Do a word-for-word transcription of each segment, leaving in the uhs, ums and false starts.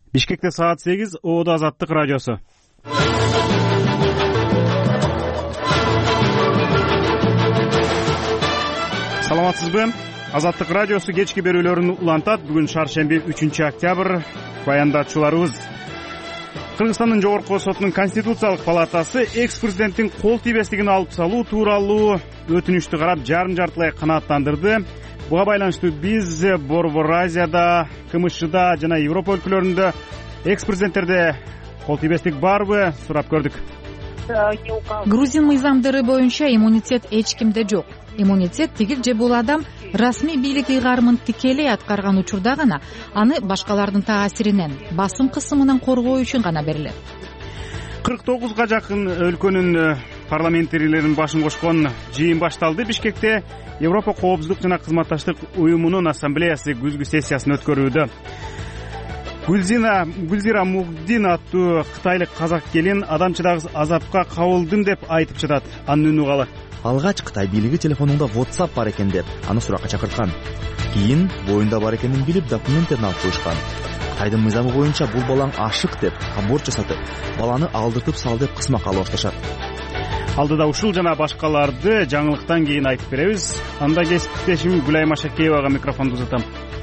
Бишкекте саат сегиз, Оодо Азаттык радиосу. Саламатсызбы? Азаттык радиосу кечки берүүлөрүн улантат. Бүгүн шаршемби, үчүнчү октябрь. Баяндачуларыбыз: Кыргызстандын жогорку сотунун Конституциялык палатасы экс-президенттин кол тийбестигин алып салуу тууралуу өтүнүштү карап жарым жартылай канааттандырды. Буга байланыштуу биз Борбор Азияда, КМШда жана Европа өлкөлөрүндө экс-президенттерде кол тийбестик барбы сурап көрдүк. Грузин мыйзамдары боюнча иммунитет эч кимде жок. Иммунитет тигил же бул адам расмий бийлик ыйгарымын тикелей аткарган учурда гана аны башкалардын таасиринен, басым кысымынан коргоо үчүн гана берилет. кырк тогузга жакын өлкөнүн парламенттегилеринин башын кошкон жыйын башталды. Бишкекте Европа коопсуздук жана кызматташтык уюмунун ассамблеясы күзгү сессиясын өткөрүүдө. Гүлзина Гүлзира Мухдин аттуу кытайлык казак келин адамчыдагы азапка кабылдым деп айтып жатат. Анын үнү калы? Алгач Кытай бийлиги телефонунда WhatsApp бар экен деп аны суракка чакырткан. Кийин боюнда бар экенин билип документтерин алып коюшкан. Кытайдын мыйзамы боюнча бул балаң ашык деп аборт жасатып, баланы алдыртып сал деп кысмакка алып башташат. Алдыда ушул жана башкаларды жаңылыктан кийин айтып беребиз. Анда кесиптешим Гүлай Машакеевага микрофонду узатам.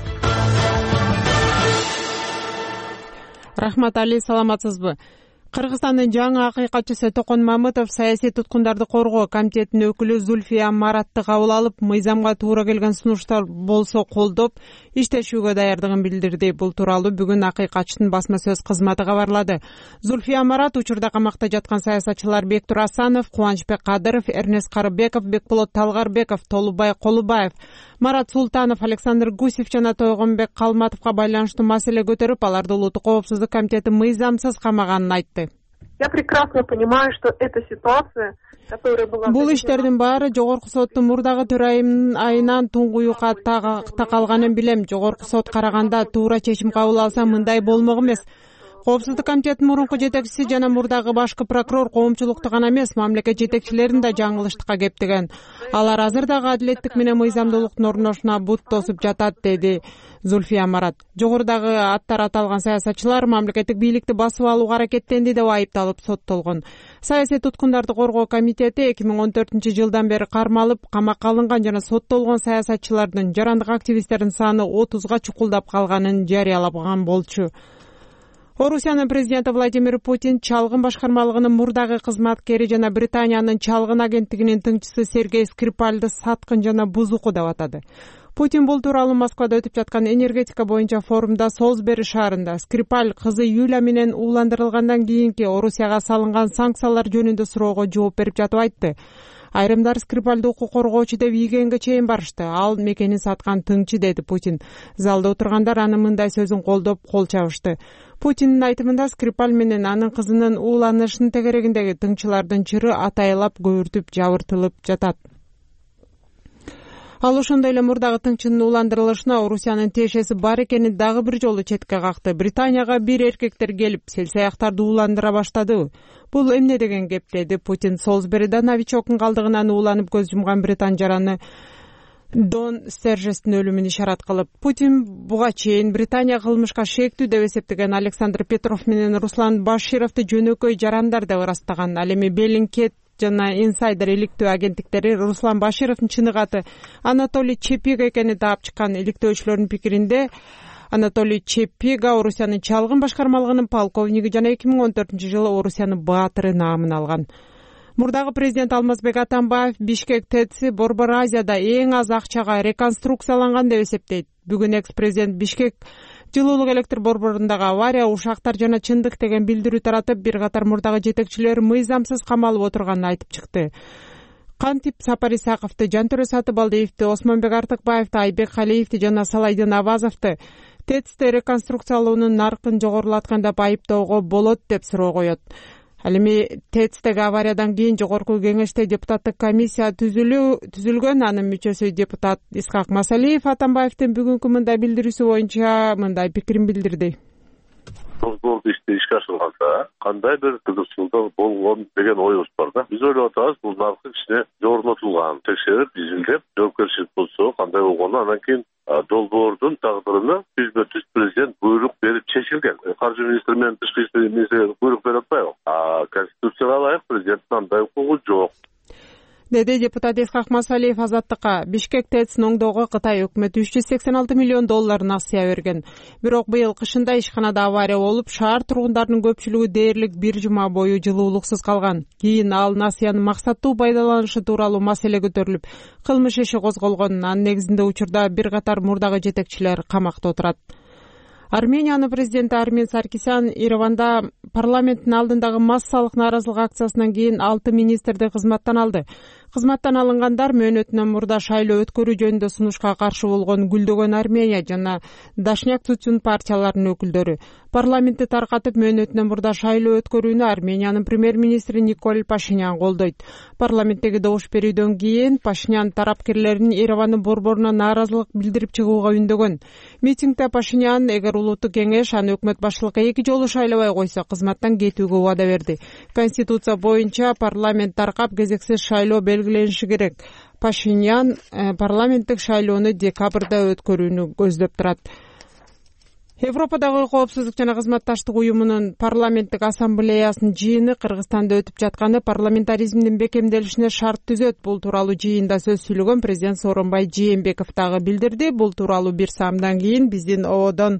Рахмат Али, саламатсызбы? Кыргызстандын жаңы акыйкатчысы Токон Мамытов саясий туткундарды коргоо комитетинин өкүлү Зульфия Маратты кабыл алып, мыйзамга туура келген сунуштар болсо колдоп, иштешүүгө даярдыгын билдирди. Бул тууралуу бүгүн акыйкатчынын басма сөз кызматы кабарлады. Зульфия Марат учурда камакта жаткан саясатчылар Бектур Асанов, Кубанычбек Кадыров, Эрнест Карыбеков, Бекболот Талгарбеков, Толубай Колубаев, Марат Султанов, Александр Гусев жана Тойгонбек Калматовго байланыштуу маселе көтөрүп, аларды улуттук коопсуздук комитети мыйзамсыз камаганын айтты. Я прекрасно понимаю, что эта ситуация, которая была... Бул иштердин баары жогорку соттун мурдагы төрайымынын айынан туңгуюкка такалганын билем. Жогорку сот караганда туура чечим кабыл алса мындай болмок эмес. Коопсуздук комитетинин мурунку жетекчиси жана мурдагы башкы прокурор коомчулукту гана эмес, мамлекет жетекчилерин да жаңылыштыкка кептеген. Алар азыр дагы адилеттик менен мыйзамдуулуктун орношуна бут тосуп жатат, деди Зульфия Марат. Жогорудагы аттар аталган саясатчылар мамлекеттик бийликти басып алууга аракеттенди деп айыпталып соттолгон. Саясий туткундарды коргоо комитети эки миң он төртүнчү жылдан бери кармалып, камакка алынган жана соттолгон саясатчылардын, жарандык активисттердин саны отузга чукулдап калганын жарыялаган болчу. Орусиянын президенти Владимир Путин чалгын башкармалыгынын мурдагы кызматкери жана Британиянын чалгын агенттигинин тыңчысы Сергей Скрипальды саткын жана бузуку деп атады. Путин бул тууралуу Москвада өтүп жаткан энергетика боюнча форумда Солсбери шаарында Скрипаль кызы Юля менен ууландырылгандан кийинки Орусияга салынган санкциялар жөнүндө суроого жооп берип жатып айтты. Айрымдар Скрипальды укук коргоочу деп ийгенге чейин барышты. Ал мекенин саткан тыңчы, деди Путин. Залда отургандар анын мындай сөзүн колдоп кол чабышты. Путиндин айтымында Скрипаль менен анын кызынын ууланышынын тегерегиндеги тыңчылардын чыры атайлап көбүртүп жабыртылып жатат. Ал ошондой эле мурдагы тыңчынын ууландырылышына Орусиянын тиешеси бар экенин дагы бир жолу четке какты. Британияга бир эркектер келип, селсаяктарды ууландыра баштады. Бул эмне деген кеп, деди Путин. Солсбериде новичоктун калдыгынан ууланып көз жумган британ жараны Дон Стержестин өлүмүн ишарат кылып, Путин буга чейин Британия кылмышка шектүү деп эсептеген Александр Петров менен Руслан Башировду жөнөкөй жарандар деп ырастаган. Ал эми Беллингкет жана Инсайдер иликтөө агенттиктери Руслан Башировдун чыныгы аты Анатолий Чепига экенин таап чыккан. Иликтөөчүлөрдүн пикиринде Анатолий Чепига Орусиянын чалгын башкармалыгынын полковниги жана эки миң он төртүнчү жылы Орусиянын баатыры наамын алган. Мурдагы президент Алмазбек Атамбаев Бишкек ТЭЦи Борбор Азияда эң аз акчага реконструкцияланган деп эсептейт. Бүгүн экс-президент Бишкек жылуулук электр борборундагы авария, ушактар жана чындык деген билдирүү таратып, бир катар мурдагы жетекчилер мыйзамсыз камалып отурганын айтып чыкты. Кантип Сапар Исаковду, Жантөрө Сатыбалдиевди, Осмонбек Артыкбаевди, Айбек Халиевди жана Салайдын Абазовду ТЭЦти реконструкциялоонун наркын жогорулаткан деп айыптоого болот деп суроо коет. Ал эми ТЭЦтеги авариядан кийин жогорку кеңеште депутаттык комиссия түзүлгөн. Анын мүчөсү депутат Исхак Масалиев Атамбаевдин бүгүнкү мындай билдирүүсү боюнча мындай пикирин билдирди. долбоорду ишке ашырганса кандай бир кызыкчылык болгон деген оюбуз бар да. Биз ойлоп атабыз, бул наркы кичине жогорултулган, текшерип, изилдеп, жоопкерчилик болсо кандай болгону, анан кийин долбоордун тагдырыны түзбө түз президент буйрук берип чечилген. Каржы министри менен тышкы иштер министри буйрук берип атпайбы? А конституцияга ылайык президенттин андай укугу жок, деди депутат Исхак Масалиев Азаттыкка. Бишкек ТЭЦин оңдоого Кытай өкмөтү үч жүз сексен алты миллион доллар насыя берген. Бирок быйыл кышында ишканада авария болуп, шаар тургундарынын көпчүлүгү дээрлик бир жума бою жылуулуксуз калган. Кийин ал насыянын максаттуу пайдаланышы тууралуу маселе көтөрүлүп, кылмыш иши козголгон. Анын негизинде учурда бир катар мурдагы жетекчилер камакта отурат. Армениянын президенти Армен Саркисян Ереванда парламенттин алдындагы массалык нааразылык акциясынан кийин алты министрди кызматтан алды. Кызматтан алынгандар мөөнөтүнөн мурда шайлоо өткөрүү жөнүндө сунушка каршы болгон Гүлдөгөн Армения жана Дашняк Цучун партияларынын өкүлдөрү. Парламентти таркатып мөөнөтүнөн мурда шайлоо өткөрүүнү Армениянын премьер-министри Николь Пашинян колдойт. Парламенттеги добуш берүүдөн кийин Пашинян тарапкерлерин Еревандын борборуна нааразылык билдирип чыгууга үндөгөн. Митингде Пашинян эгер улуттук кеңеш аны өкмөт башчылыкка эки жолу шайлабай койсо кызматтан кетүүгө убада берди. Конституция боюнча парламент таркап кезексиз шайлоо белгилениши керек. Пашинян парламенттик шайлоону декабрда өткөрүүнү көздөп турат. Европадагы коопсуздук жана кызматташтык уюмунун парламенттик ассамблеясынын жыйыны Кыргызстанда өтүп жатканы парламентаризмдин бекемделишине шарт түзөт. Бул тууралуу жыйында сөз сүйлөгөн президент Сооронбай Жээнбеков дагы билдирди. Бул тууралуу бир саамдан кийин биздин Оодон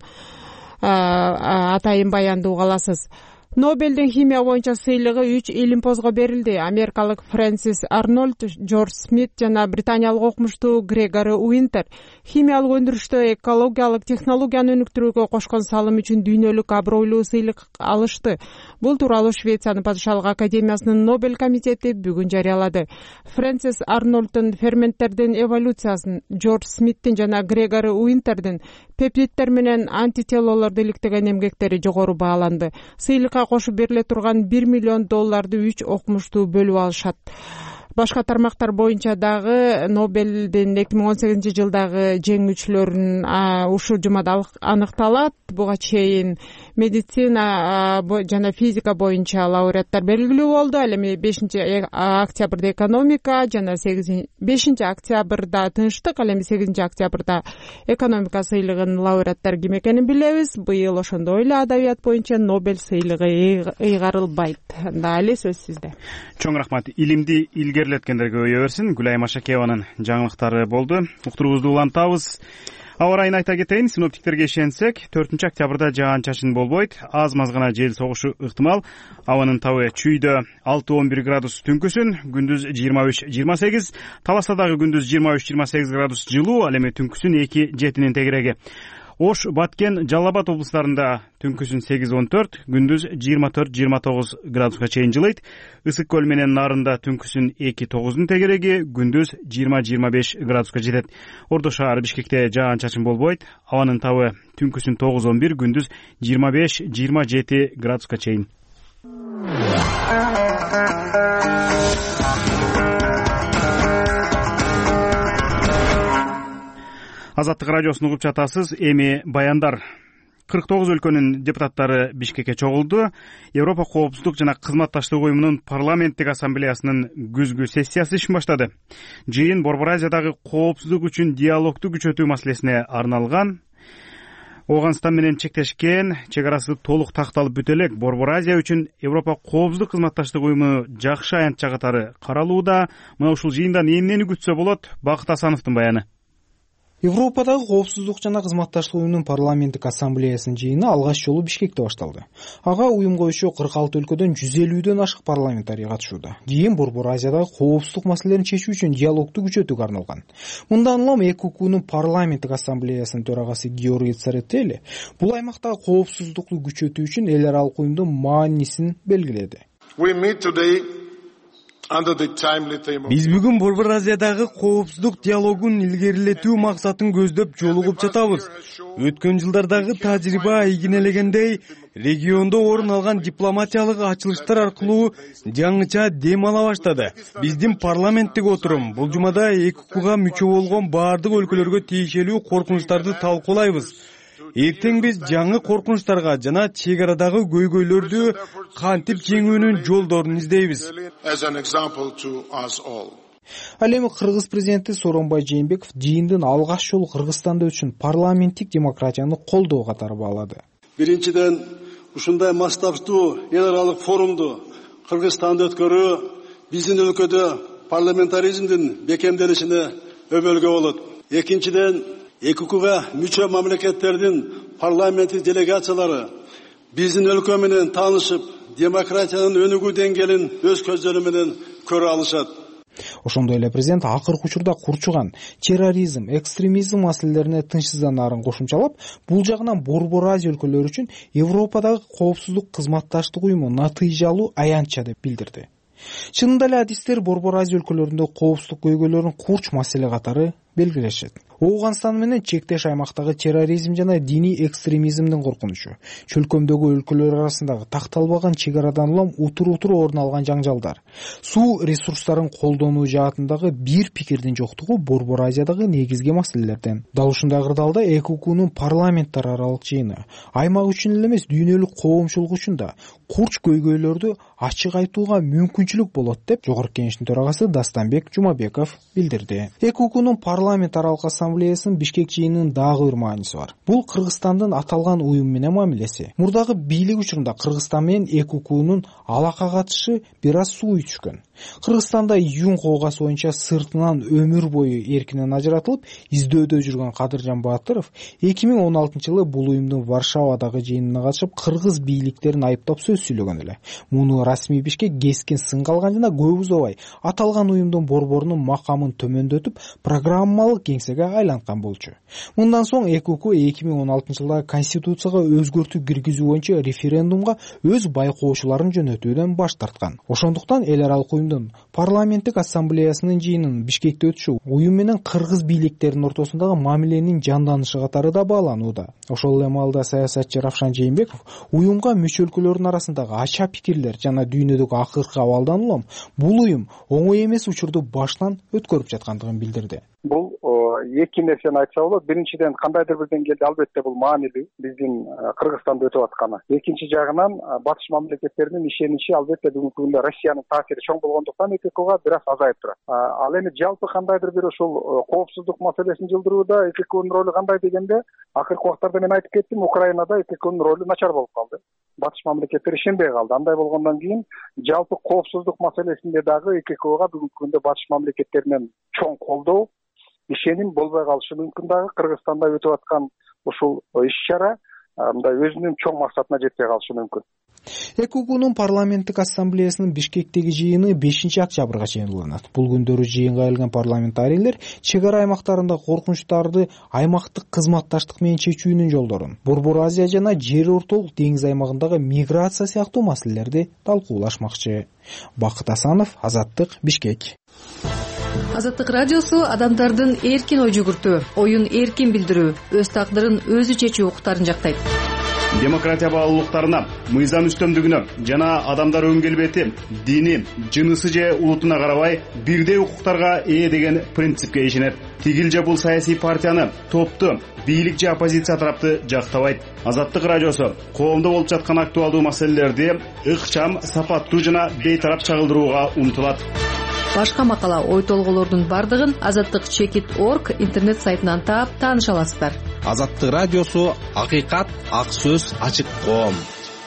атайын баянды уга аласыз. Нобелдин химия боюнча сыйлыгы үч илимпозго берилди. Америкалык Фрэнсис Арнольд, Джордж Смит жана британиялык окумуштуу Грегори Уинтер химиялык өндүрүштө экологиялык технологияны өнүктүрүүгө кошкон салым үчүн дүйнөлүк абройлуу сыйлык алышты. Бул тууралуу Швециянын падышалык академиясынын Нобель комитети бүгүн жарыялады. Фрэнсис Арнольддун ферменттердин эволюциясын, Джордж Смиттин жана Грегори Уинтердин пептиддер менен антителолорду иликтеген эмгектери жогору бааланды. Сыйлыкка кошуп бериле турган бир миллион долларды үч окумуштуу бөлүп алышат. Башка тармактар боюнча дагы Нобелдин эки миң он сегизинчи жылдагы жеңүүчүлөрүн ушул жумада аныкталат. Буга чейин медицина жана физика боюнча лауреаттар белгилүү болду. Ал эми бешинчи октябрда экономика жана бешинчи октябрда тынчтык, ал эми сегизинчи октябрда экономика сыйлыгынын лауреаттары ким экенин билебиз. Быйыл ошондой эле адабият боюнча Нобель сыйлыгы ыйгарылбайт. Дали сөз сизде. Чоң рахмат. Илимди илгерлеткендерге өйө берсин. Гүлай Машакееванын жаңылыктары болду. Уктуруубузду улантабыз. Аба ырайын айта кетейин, синоптиктерге ишенсек, төртүнчү октябрда жаан-чачын болбойт, аз-маз гана жел согушу ыктымал. Абанын табы чүйдө алты он бир градус түнкүсүн, күндүз жыйырма үч жыйырма сегиз, Таласта дагы күндүз жыйырма үч жыйырма сегиз градус жылуу, ал эми түнкүсүн эки жетинин тегереги. Ош, Баткен, Жалал Абад облустарында түнкүсүн сегиз он төрт, күндүз жыйырма төрт жыйырма тогуз градуска чейин жылыйт. Ысык көл менен Нарында түнкүсүн эки тогуздун тегереги, күндүз жыйырма жыйырма беш градуска жетет. Ордо шаар Бишкекте жаан-чачын болбойт. Абанын табы түнкүсүн тогуз он бир, күндүз жыйырма беш жыйырма жети градуска чейин. Азаттык радиосун угуп жатасыз. Эми баяндар. кырк тогуз өлкөнүн депутаттары Бишкекке чогулду. Европа коопсуздук жана кызматташтык уюмунун парламенттик ассамблеясынын күзгү сессиясы ишин баштады. Жыйын Борбор Азиядагы коопсуздук үчүн диалогду күчөтүү маселесине арналган. Ооганстан менен чектешкен, чек арасы толук такталып бүтө элек. Борбор Азия үчүн Европа коопсуздук кызматташтык уюму жакшы аянтча катары каралууда. Мына ушул жыйындан эмнени күтсө болот? Бакыт Асановдун баяны. Европадагы коопсуздук жана кызматташтык уюмунун парламенттик ассамблеясынын жыйыны алгач жолу Бишкекте башталды. Ага уюмга өчө кырк алты өлкөдөн жүз элүүдөн ашык парламентарий катышууда. Жыйын Борбор Азиядагы коопсуздук маселелерин чечүү үчүн диалогду күчөтүүгө арналган. Мындан улам эки укунун парламенттик ассамблеясынын төрагасы Георгий Царетели бул аймактагы коопсуздукту күчөтүү үчүн эл аралык уюмдун маанисин белгиледи. Биз бүгүн Борбор Азиядагы коопсуздук диалогун илгерилетүү максатын көздөп жолугуп жатабыз. Өткөн жылдардагы тажрыйба ийгинелегендей, региондо орун алган дипломатиялык ачылыштар аркылуу жаңыча дем ала баштады. Биздин парламенттик отурум бул жумада эки укуга мүчө болгон баардык өлкөлөргө тиешелүү коркунучтарды талкуулайбыз. эртең биз жаңы коркунучтарга жана чек арадагы көйгөйлөрдү кантип жеңүүнүн жолдорун издейбиз. Ал эми Кыргыз президенти Сооронбай Жээнбеков жыйындын алгаш жолу Кыргызстанда өтүшүн парламенттик демократияны колдоо катары баалады. Биринчиден, ушундай масштабтуу эл аралык форумду Кыргызстанда өткөрүү биздин өлкөдө парламентаризмдин бекемделишине өбөлгө болот. Экинчиден, ЭКУКга мүчө мамлекеттердин парламенттик делегациялары биздин өлкө менен таанышып, демократиянын өнүгүү деңгээлин өз көздөрү менен көрө алышат. Ошондой эле президент акыркы учурда курчуган терроризм, экстремизм маселелерине тынчсызданаарын кошумчалап, бул жагынан Борбор Азия өлкөлөрү үчүн Европадагы коопсуздук кызматташтык уюму натыйжалуу аянтча деп билдирди. Чынында эле адистер Борбор Азия өлкөлөрүндө коопсуздук көйгөйлөрүн курч маселе катары белгилешет. Ооганстан менен чектеш аймактагы терроризм жана диний экстремизмдин коркунучу, чөлкөмдөгү өлкөлөр арасындагы такталбаган чек арадан улам утур-утур орун алган жаңжалдар, суу ресурстарын колдонуу жаатындагы бир пикирдин жоктугу Борбор Азиядагы негизги маселелерден. Дал ушундай кырдаалда ЭКУКнун парламенттер аралык жыйыны аймак үчүн эле эмес, дүйнөлүк коомчулук үчүн да курч көйгөйлөрдү ачык айтууга мүмкүнчүлүк болот деп Жогорку Кеңештин төрагасы Дастанбек Жумабеков билдирди. ЭКУКнун парламент аралык ассамблеясынын Бишкек жыйынынын дагы бир мааниси бар. Бул Кыргызстандын аталган уюм менен мамилеси. Мурдагы бийлик учурунда Кыргызстан менен ЭКУКнун алака катышы бир аз сууй түшкөн. Кыргызстанда июнь коогасы боюнча сыртынан өмүр бою эркинен ажыратылып, издөөдө жүргөн Кадыржан Баатыров эки миң он алтынчы жылы бул уюмдун Варшавадагы жыйынына катышып, кыргыз бийликтерин айыптап сөз сүйлөгөн эле. Муну расмий Бишкек кескин сынга алган жана көп узабай аталган уюмдун борборунун макамын төмөндөтүп, программалык кеңсеге айланткан болчу. Мындан соң ЭКУК эки миң он алтынчы жылдагы конституцияга өзгөртүү киргизүү боюнча референдумга өз байкоочуларын жөнөтүүдөн баш тарткан. Ошондуктан эл аралык уюмдун парламенттик ассамблеясынын жыйынын Бишкекте өтүшү уюм менен кыргыз бийликтеринин ортосундагы мамиленин жанданышы катары да бааланууда. Ошол эле маалда саясатчы Равшан Жээнбеков уюмга мүчө өлкөлөрдүн арасындагы ача пикирлер жана дүйнөдөгү акыркы абалдан улам бул уюм оңой эмес учурду башынан өткөрүп жаткандыгын билдирди. Бул эки нерсени айтса болот. Биринчиден, кандайдыр бир деңгээлде албетте бул маанилүү биздин Кыргызстанда өтүп атканы. Экинчи жагынан батыш мамлекеттеринин ишеничи албетте бүгүнкү күндө Россиянын таасири чоң болгондуктан ЭККга бир аз азайып турат. Ал эми жалпы кандайдыр бир ушул коопсуздук маселесин жылдырууда ЭККнын ролу кандай дегенде, акыркы убактарда мен айтып кеттим, Украинада ЭККнын ролу начар болуп калды. Батыш мамлекеттер ишенбей калды. Андай болгондон кийин жалпы коопсуздук маселесинде дагы ЭККга бүгүнкү күндө батыш мамлекеттеринен чоң колдоо, ишеним болбой калышы мүмкүн. Дагы Кыргызстанда өтүп аткан ушул иш-чара мындай өзүнүн чоң максатына жетпей калышы мүмкүн. ЭКУКнун парламенттик ассамблеясынын Бишкектеги жыйыны бешинчи октябрга чейин уланат. Бул күндөрү жыйынга келген парламентарийлер чек ара аймактарында коркунучтарды аймактык кызматташтык менен чечүүнүн жолдорун, Борбор Азия жана жер ортолук деңиз аймагындагы миграция сыяктуу маселелерди талкуулашмакчы. Бакыт Асанов, Азаттык, Бишкек. Азаттык радиосу адамдардын эркин ой жүгүртүү, оюн эркин билдирүү, өз тагдырын өзү чечүү укуктарын жактайт. Демократия баалуулуктарына, мыйзам үстөмдүгүнө жана адамдар өн келбети, дини, жынысы же улутуна карабай бирдей укуктарга ээ деген принципке ишенет. Тигил же бул саясий партияны, топту, бийлик же оппозиция тарапты жактабайт. Азаттык радиосу коомдо болуп жаткан актуалдуу маселелерди ыкчам, сапаттуу жана бейтарап чагылдырууга умтулат. Башка макала, ой толголордун бардыгын азаттык чекит точка орг интернет сайтынан таап тааныша аласыздар. Азаттык радиосу акыйкат, ак сөз, ачык коом.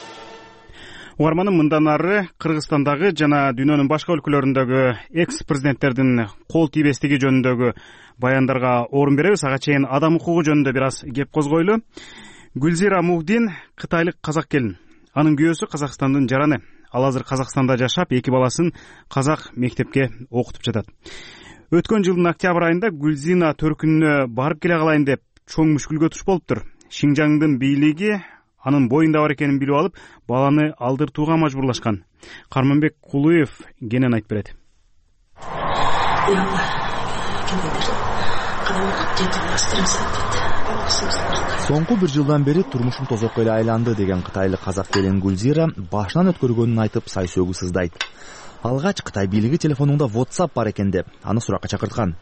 Угарманым, мындан ары Кыргызстандагы жана дүйнөнүн башка өлкөлөрүндөгү экс президенттердин кол тийбестиги жөнүндөгү баяндарга орун беребиз. Ага чейин адам укугу жөнүндө бир аз кеп козгойлу. Гүлзира Мухдин кытайлык казак келин. Анын күйөөсү Казакстандын жараны. Ал азыр Казакстанда жашап, эки баласын казак мектепке окутуп жатат. Өткөн жылдын октябрь айында Гүлзина төркүнүнө барып келе калайын деп чоң мүшкүлгө туш болуптур. Шинжаңдын бийлиги анын боюнда бар экенин билип алып, баланы алдыртууга мажбурлашкан. Карманбек Кулуев кенен айтып берет. Соңку бир жылдан бери турмушум тозокко эле айланды деген кытайлык казак келин Гүлзира башынан өткөргөнүн айтып сай сөгүү сыздайт. Алгач Кытай бийлиги телефонуңда WhatsApp бар экен деп аны суракка чакырткан.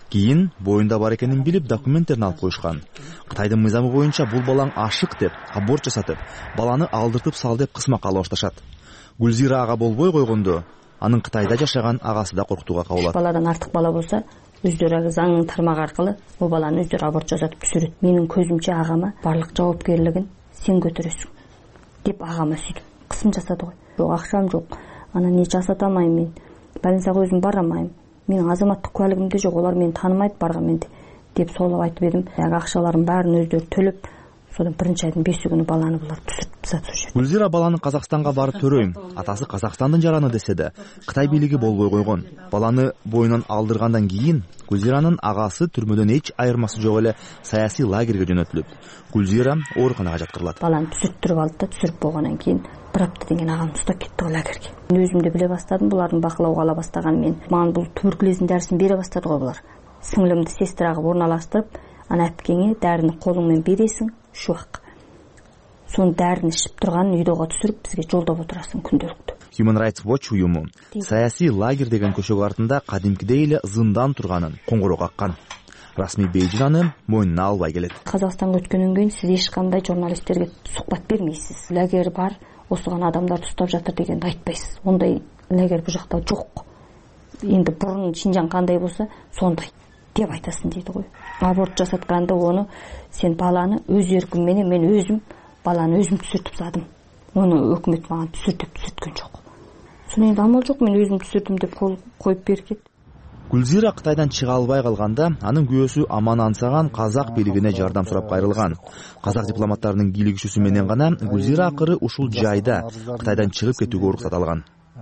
кийин боюнда бар экенин билип документтерин алып коюшкан. Кытайдын мыйзамы боюнча бул балаң ашык деп аборт жасатып, баланы алдыртып сал деп кысмакка ала башташат. Гүлзира ага болбой койгондо анын Кытайда жашаган агасы да коркутууга кабылат. Баладан артык бала болсо өздөрү заңдын тармагы аркылуу бул баланы өздөрү аборт жасатып түшүрөт. Менин көзүмчө агама барлык жоопкерлигин сен көтөрөсүң деп агама сөйтүп кысым жасады го. Жок, акчам жок. Анан не жасата алмайм мен. Больницага өзүм бара алмайм. Менин азаматтык куәлигим да жок. Олар мени таанымайт барган менди деп солоп айтып едим. Ага акчаларын баарын өздөрү төлөп, содан биринчи айдын беши күнү баланы булар түзүп сатышып. Гүлзира баланы Казакстанга барып төрөйм. Атасы Казакстандын жараны десе да, Кытай бийлиги болбой койгон. Баланы боюнан алдыргандан кийин Гүлзиранын агасы түрмөдөн эч айырмасы жок эле саясий лагерге жөнөтүлүп, Гүлзира ооруканага жаткырылат. Баланы түзүттүрүп алды да, түзүрүп болгондон кийин бир апта деген агам уштап кетти го лагерге. Мен өзүм да биле баштадым, булардын бакылоого ала баштаган мен. Мага бул туберкулездин дарысын бере баштады го булар. Сиңлимди сестрага орналаштырып, ана әпкеңе дәріні қолыңмен бересің, шуақ. Соны дәріні ішіп тұрғанын үйдеға түсіріп, бізге жолдап отырасың күнделікті. Human Rights Watch уюму саясий лагерь деген көшөгө артында кадимкидей эле зындан турганын коңгуроо каккан. Расмий Бейжин аны мойнуна албай келет. Казакстанга өткөндөн кийин сиз эч кандай журналисттерге сухбат бермейсиз. Лагерь бар, осуган адамдар уштап жатыр дегенди айтпайсыз. Ондай лагерь бу жакта жок. Энди бурун Шинжаң кандай болсо, сондай деп айтасың дейді ғой. Аборт жасатканда оны сен баланы өз ерким менен мен өзүм баланы өзүм түсүртүп садым. Оны өкмөт мага түсүртүп түсүрткөн жок. Соны энди амал жок, мен өзүм түсүрдүм деп кол коюп берген. Гүлзира Кытайдан чыга албай калганда анын күйөөсү Аман Ансаган казак бийлигине жардам сурап кайрылган. Казак дипломаттарынын кийлигишүүсү менен гана Гүлзира акыры ушул жайда Кытайдан чыгып кетүүгө уруксат алган.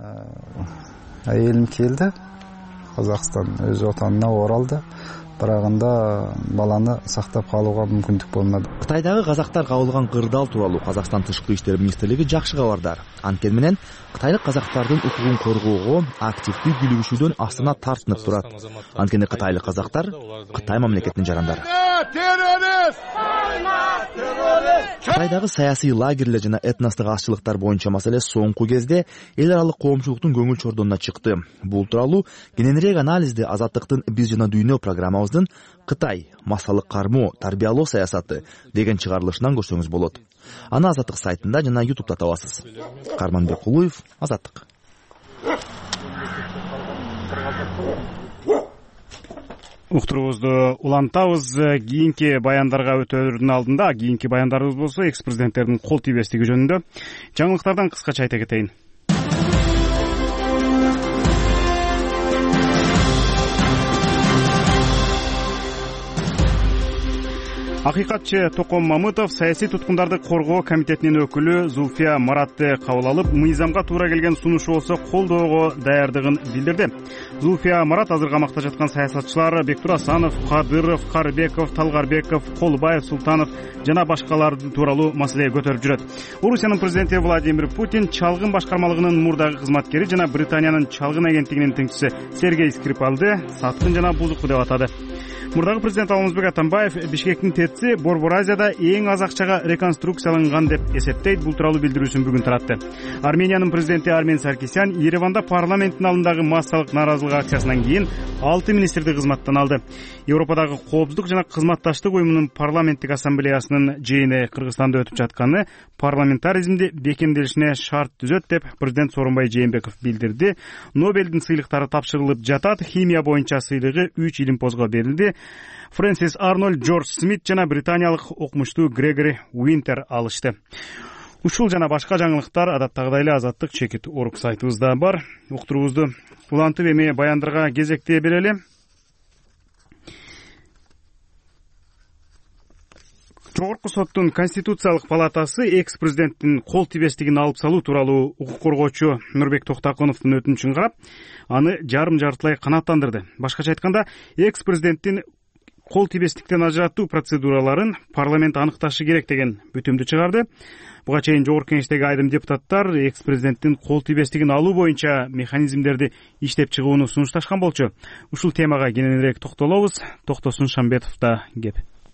Айылым келди. Казакстан өз отанына оралды. Бирагында баланы сактап калууга мүмкүндүк болмады. Кытайдагы казактар кабылган кырдаал тууралуу Казакстан Тышкы иштер министрлиги жакшы кабардар. Анткени менен кытайлык казактардын укугун коргоого активдүү кийлигишүүдөн астына тартынып турат. Анткени кытайлык казактар Кытай мамлекетинин жарандары. Кытайдагы саясий лагерлер жана этностук азчылыктар боюнча маселе соңку кезде эл аралык коомчулуктун көңүл чордонуна чыкты. Бул тууралуу кененирээк анализди Азаттыктын Биз жана дүйнө программабыздын Кытай масалык кармоо, тарбиялоо саясаты деген чыгарылышынан көрсөңүз болот. Аны Азаттык сайтында жана ютубта табасыз. Карманбек Кулуев, Азаттык. Уктуруубузду улантабыз. Кийинки баяндарга өтөөрдүн алдында, кийинки баяндарыбыз болсо экс-президенттердин кол тийбестиги жөнүндө. Жаңылыктардан кыскача айта кетейин. Акыйкатчы Током Мамытов саясий туткундарды коргоо комитетинин өкүлү Зулфия Маратты кабыл алып, мыйзамга туура келген сунушу болсо колдоого даярдыгын билдирди. Зулфия Марат азыр камакта жаткан саясатчылар Бектур Асанов, Кадыров, Карбеков, Талгарбеков, Колубаев, Султанов жана башкалар тууралуу маселе көтөрүп жүрөт. Орусиянын президенти Владимир Путин чалгын башкармалыгынын мурдагы кызматкери жана Британиянын чалгын агенттигинин тыңчысы Сергей Скрипалды саткын жана бузукту деп атады. Мурдагы президент Алмазбек Атамбаев Бишкектин тетси Борбор Азияда эң аз акчага реконструкцияланган деп эсептейт. Бул тууралуу билдирүүсүн бүгүн таратты. Армениянын президенти Армен Саркисян Ереванда парламенттин алдындагы массалык нааразылык акциясынан кийин алты министрди кызматтан алды. Европадагы коопсуздук жана кызматташтык уюмунун парламенттик ассамблеясынын жыйыны Кыргызстанда өтүп жатканы парламентаризмди бекемделишине шарт түзөт деп президент Сооронбай Жээнбеков билдирди. Нобелдин сыйлыктары тапшырылып жатат. Химия боюнча сыйлыгы үч илимпозго берилди. Фрэнсис Арнольд, Джордж Смит жана британиялык окумуштуу Грегори Уинтер алышты. Ушул жана башка жаңылыктар адаттагыдай эле Азаттык чекит орук сайтыбызда бар. Уктуруубузду улантып эми баяндарга кезектей берели. Жогорку соттун Конституциялык палатасы экс-президенттин кол тийбестигин алып салуу тууралуу укук коргоочу Нурбек Токтакуновдун өтүнүчүн карап, аны жарым-жартылай канааттандырды. Башкача айтканда, экс-президенттин кол тийбестиктен ажыратуу процедураларын парламент аныкташы керек деген бүтүмдү чыгарды. Буга чейин Жогорку Кеңештеги айрым депутаттар экс-президенттин кол тийбестигин алуу боюнча механизмдерди иштеп чыгууну сунушташкан болчу. Ушул темага кененирээк токтолобуз. Токтосун Шамбетовда кеп.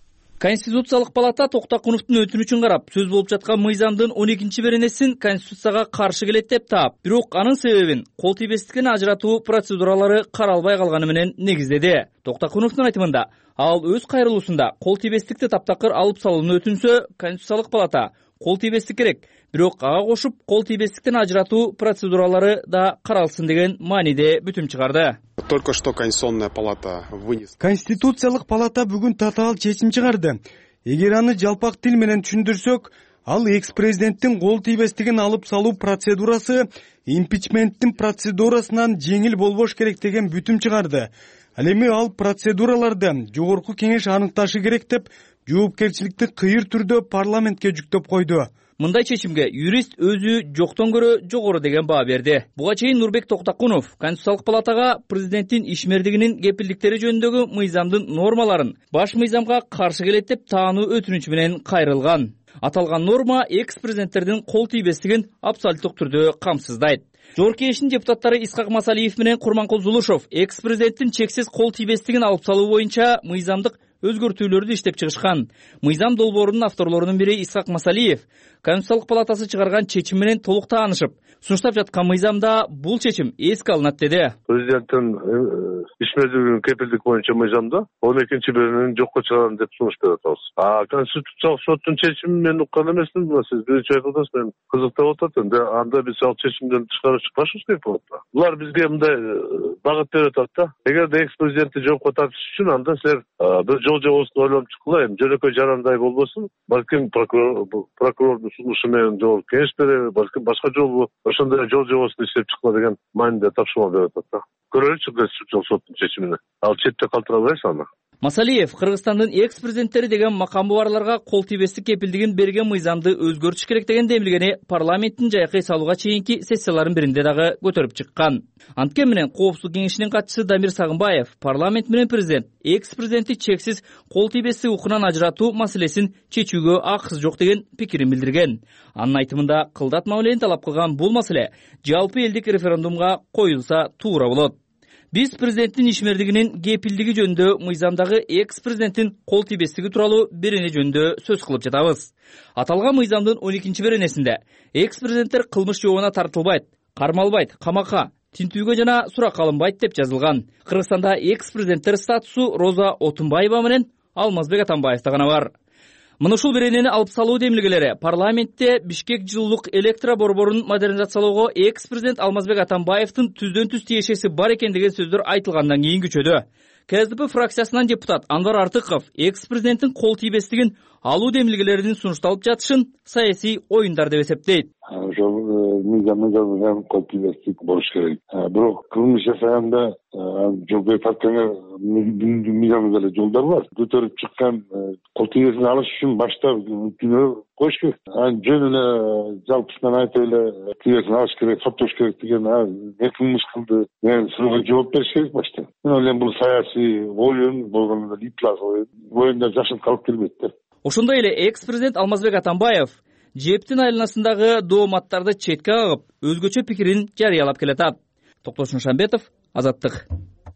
Конституциялык палата Токтокуновдун өтүнүчүн карап, сөз болуп жаткан мыйзамдын он экинчи беренесин Конституцияга каршы келет деп таап, бирок анын себебин кол тийбестиктен ажыратуу процедуралары каралбай калганы менен негиздеди. Токтокуновдун айтымында, ал өз кайрылуусунда кол тийбестикти таптакыр алып салууну өтүнсө, Конституциялык палата кол тийбестик керек, бирок ага кошуп кол тийбестиктен ажыратуу процедуралары да каралсын деген мааниде бүтүм чыгарды. Только что Конституционная палата вынесла. Конституциялык палата бүгүн татаал чечим чыгарды. Эгер аны жалпак тил менен түшүндүрсөк, ал экс-президенттин кол тийбестигин алып салуу процедурасы импичменттин процедурасынан жеңил болбош керек деген бүтүм чыгарды. Ал эми ал процедураларды жогорку кеңеш аныкташы керек деп жоопкерчиликти кыйыр түрдө парламентке жүктөп койду. Мындай чечимге юрист өзү жоктон көрө жогору деген баа берди. Буга чейин Нурбек Токтокунов Конституциялык палатага президенттин ишмердигинин кепилдиктери жөнүндөгү мыйзамдын нормаларын баш мыйзамга каршы келет деп таануу өтүнүчү менен кайрылган. Аталган норма экс-президенттердин кол тийбестигин абсолюттук түрдө камсыздайт. Жогорку кеңештин депутаттары Исхак Масалиев менен Курманкул Зулушов экс-президенттин чексиз кол тийбестигин алып салуу боюнча мыйзамдык өзгөртүүлөрдү иштеп чыгышкан. Мыйзам долбоорунун авторлорунун бири Исхак Масалиев Конституциялык палатасы чыгарган чечим менен толук таанышып, сунуштап жаткан мыйзамда бул чечим эске алынат деди. Президенттин ишмердигинин кепилдик боюнча мыйзамда он экинчи беренени жокко чыгарам деп сунуш берип атабыз. А Конституциялык соттун чечимин мен уккан эмесмин. Сиз биринчи айтып атасыз, мен кызыктап атат. Энди анда биз ал чечимден тышкары чыкпашыбыз керек болот да. Булар бизге мындай багыт берип атат да. Эгерде экс-президентти жоопко тартыш үчүн анда силер бир жол жобосун ойлонуп чыккыла, эми жөнөкөй жарандай болбосун, балким прокурордун сунушу менен жогорку кеңеш береби, балким башка жолу ошондой жол жобосун иштеп чыккыла деген мааниде тапшырма берип атат да. Көрөлүчү Конституциялык соттун чечимине. Ал четте калтыра албайсыз аны. Масалиев Кыргызстандын экс-президенттери деген макамы барларга кол тийбестик кепилдигин берген мыйзамды өзгөртүш керек деген демилгени парламенттин жайкы салууга чейинки сессияларынын биринде дагы көтөрүп чыккан. Анткени менен Коопсуздук кеңешинин катчысы Дамир Сагынбаев парламент менен президент экс-президентти чексиз кол тийбестик укугунан ажыратуу маселесин чечүүгө акысы жок деген пикирин билдирген. Анын айтымында кылдат мамилени талап кылган бул маселе жалпы элдик референдумга коюлса туура болот. Биз президенттин ишмердигинин кепилдиги жөнүндө мыйзамдагы экс-президенттин кол тийбестиги тууралуу берене жөнүндө сөз кылып жатабыз. Аталган мыйзамдын он экинчи беренесинде экс-президенттер кылмыш жообуна тартылбайт, кармалбайт, камакка, тинтүүгө жана суракка алынбайт деп жазылган. Кыргызстанда экс-президенттер статусу Роза Отунбаева менен Алмазбек Атамбаевда гана бар. Мына ушул беренени алып салуу демилгелери парламентте Бишкек жылуулук электро борборун модернизациялоого экс-президент Алмазбек Атамбаевдин түздөн түз тиешеси бар экен деген сөздөр айтылгандан кийин күчөдү. КСДП фракциясынан депутат Анвар Артыков экс-президенттин кол тийбестигин алуу демилгелеринин сунушталып жатышын саясий оюндар деп эсептейт. Ошол мыйзамда жазылган кол тийбестик болуш керек. Бирок кылмыш жасаганда жол тартканга мыйзамда эле жолдор бар. Көтөрүп чыккан кол тийбестигин алыш үчүн башта күнөө коюш керек. Жөн эле жалпысынан айтып эле тийбестигин алыш керек, соттош керек деген не кылмыш кылды деген суроого жооп бериш керек башта. Мен ойлойм бул саясий оюн болгондо липлас оюн. Оюнда жашынып калып келбейт да. Ошондой эле экс-президент Алмазбек Атамбаев жептин айланасындагы дооматтарды четке кагып, өзгөчө пикирин жарыялап келатат. Токтош Нушанбетов, Азаттык.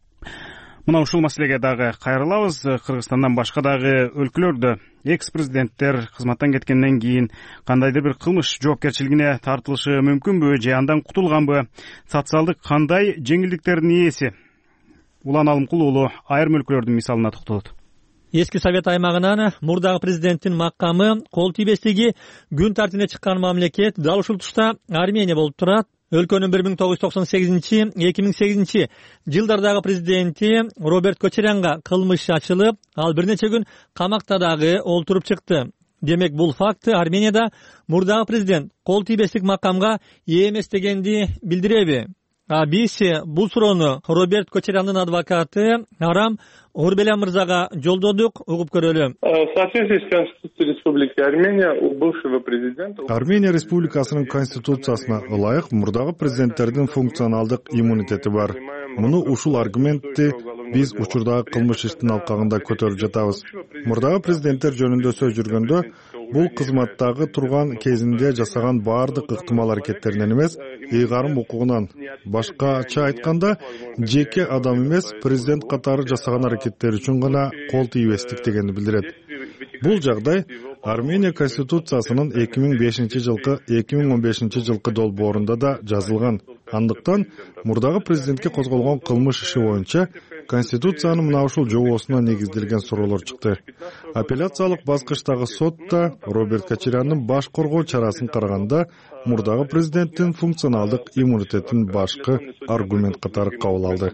Мына ушул маселеге дагы кайрылабыз. Кыргызстандан башка дагы өлкөлөрдө экс-президенттер кызматтан кеткенден кийин кандайдыр бир кылмыш жоопкерчилигине тартылышы мүмкүнбү же андан кутулганбы? Социалдык кандай жеңилдиктердин ээси? Улан Алымкул уулу айрым өлкөлөрдүн мисалына токтолот. Эски Совет аймагынан мурдагы президенттин макамы, кол тийбестиги күн тартибине чыккан мамлекет дал ушул тушта Армения болуп турат. Өлкөнүн бир миң тогуз жүз токсон сегизинчи — эки миң сегизинчи жылдардагы президенти Роберт Кочарянга кылмыш ачылып, ал бир нече күн камакта дагы олтуруп чыкты. Демек бул факт Арменияда мурдагы президент кол тийбестик макамга ээ эмес дегенди билдиреби? А биз бул суроону Роберт Кочаряндын адвокаты Арам Орбелян мырзага жолдодук, угуп көрөлү. В соответствии с Конституцией Республики Армения у бывшего президента Армения Республикасынын конституциясына ылайык мурдагы президенттердин функционалдык иммунитети бар. Муну ушул аргументти биз учурдагы кылмыш иштин алкагында көтөрүп жатабыз. Мурдагы президенттер жөнүндө сөз жүргөндө бул кызматтагы турган кезинде жасаган баардык ыктымал аракеттеринен эмес, ыйгарым укугунан. Башкача айтканда, жеке адам эмес, президент катары жасаган аракеттери үчүн гана кол тийбестик дегенди билдирет. бул жагдай Армения конституциясынын эки миң бешинчи жылкы эки миң он бешинчи жылкы долбоорунда да жазылган. Андыктан мурдагы президентке козголгон кылмыш иши боюнча Конституциянын мына ушул жобосуна негизделген суроолор чыкты. Апелляциялык баскычтагы сот да Роберт Кочаряндын баш коргоо чарасын караганда мурдагы президенттин функционалдык иммунитетин башкы аргумент катары кабыл алды.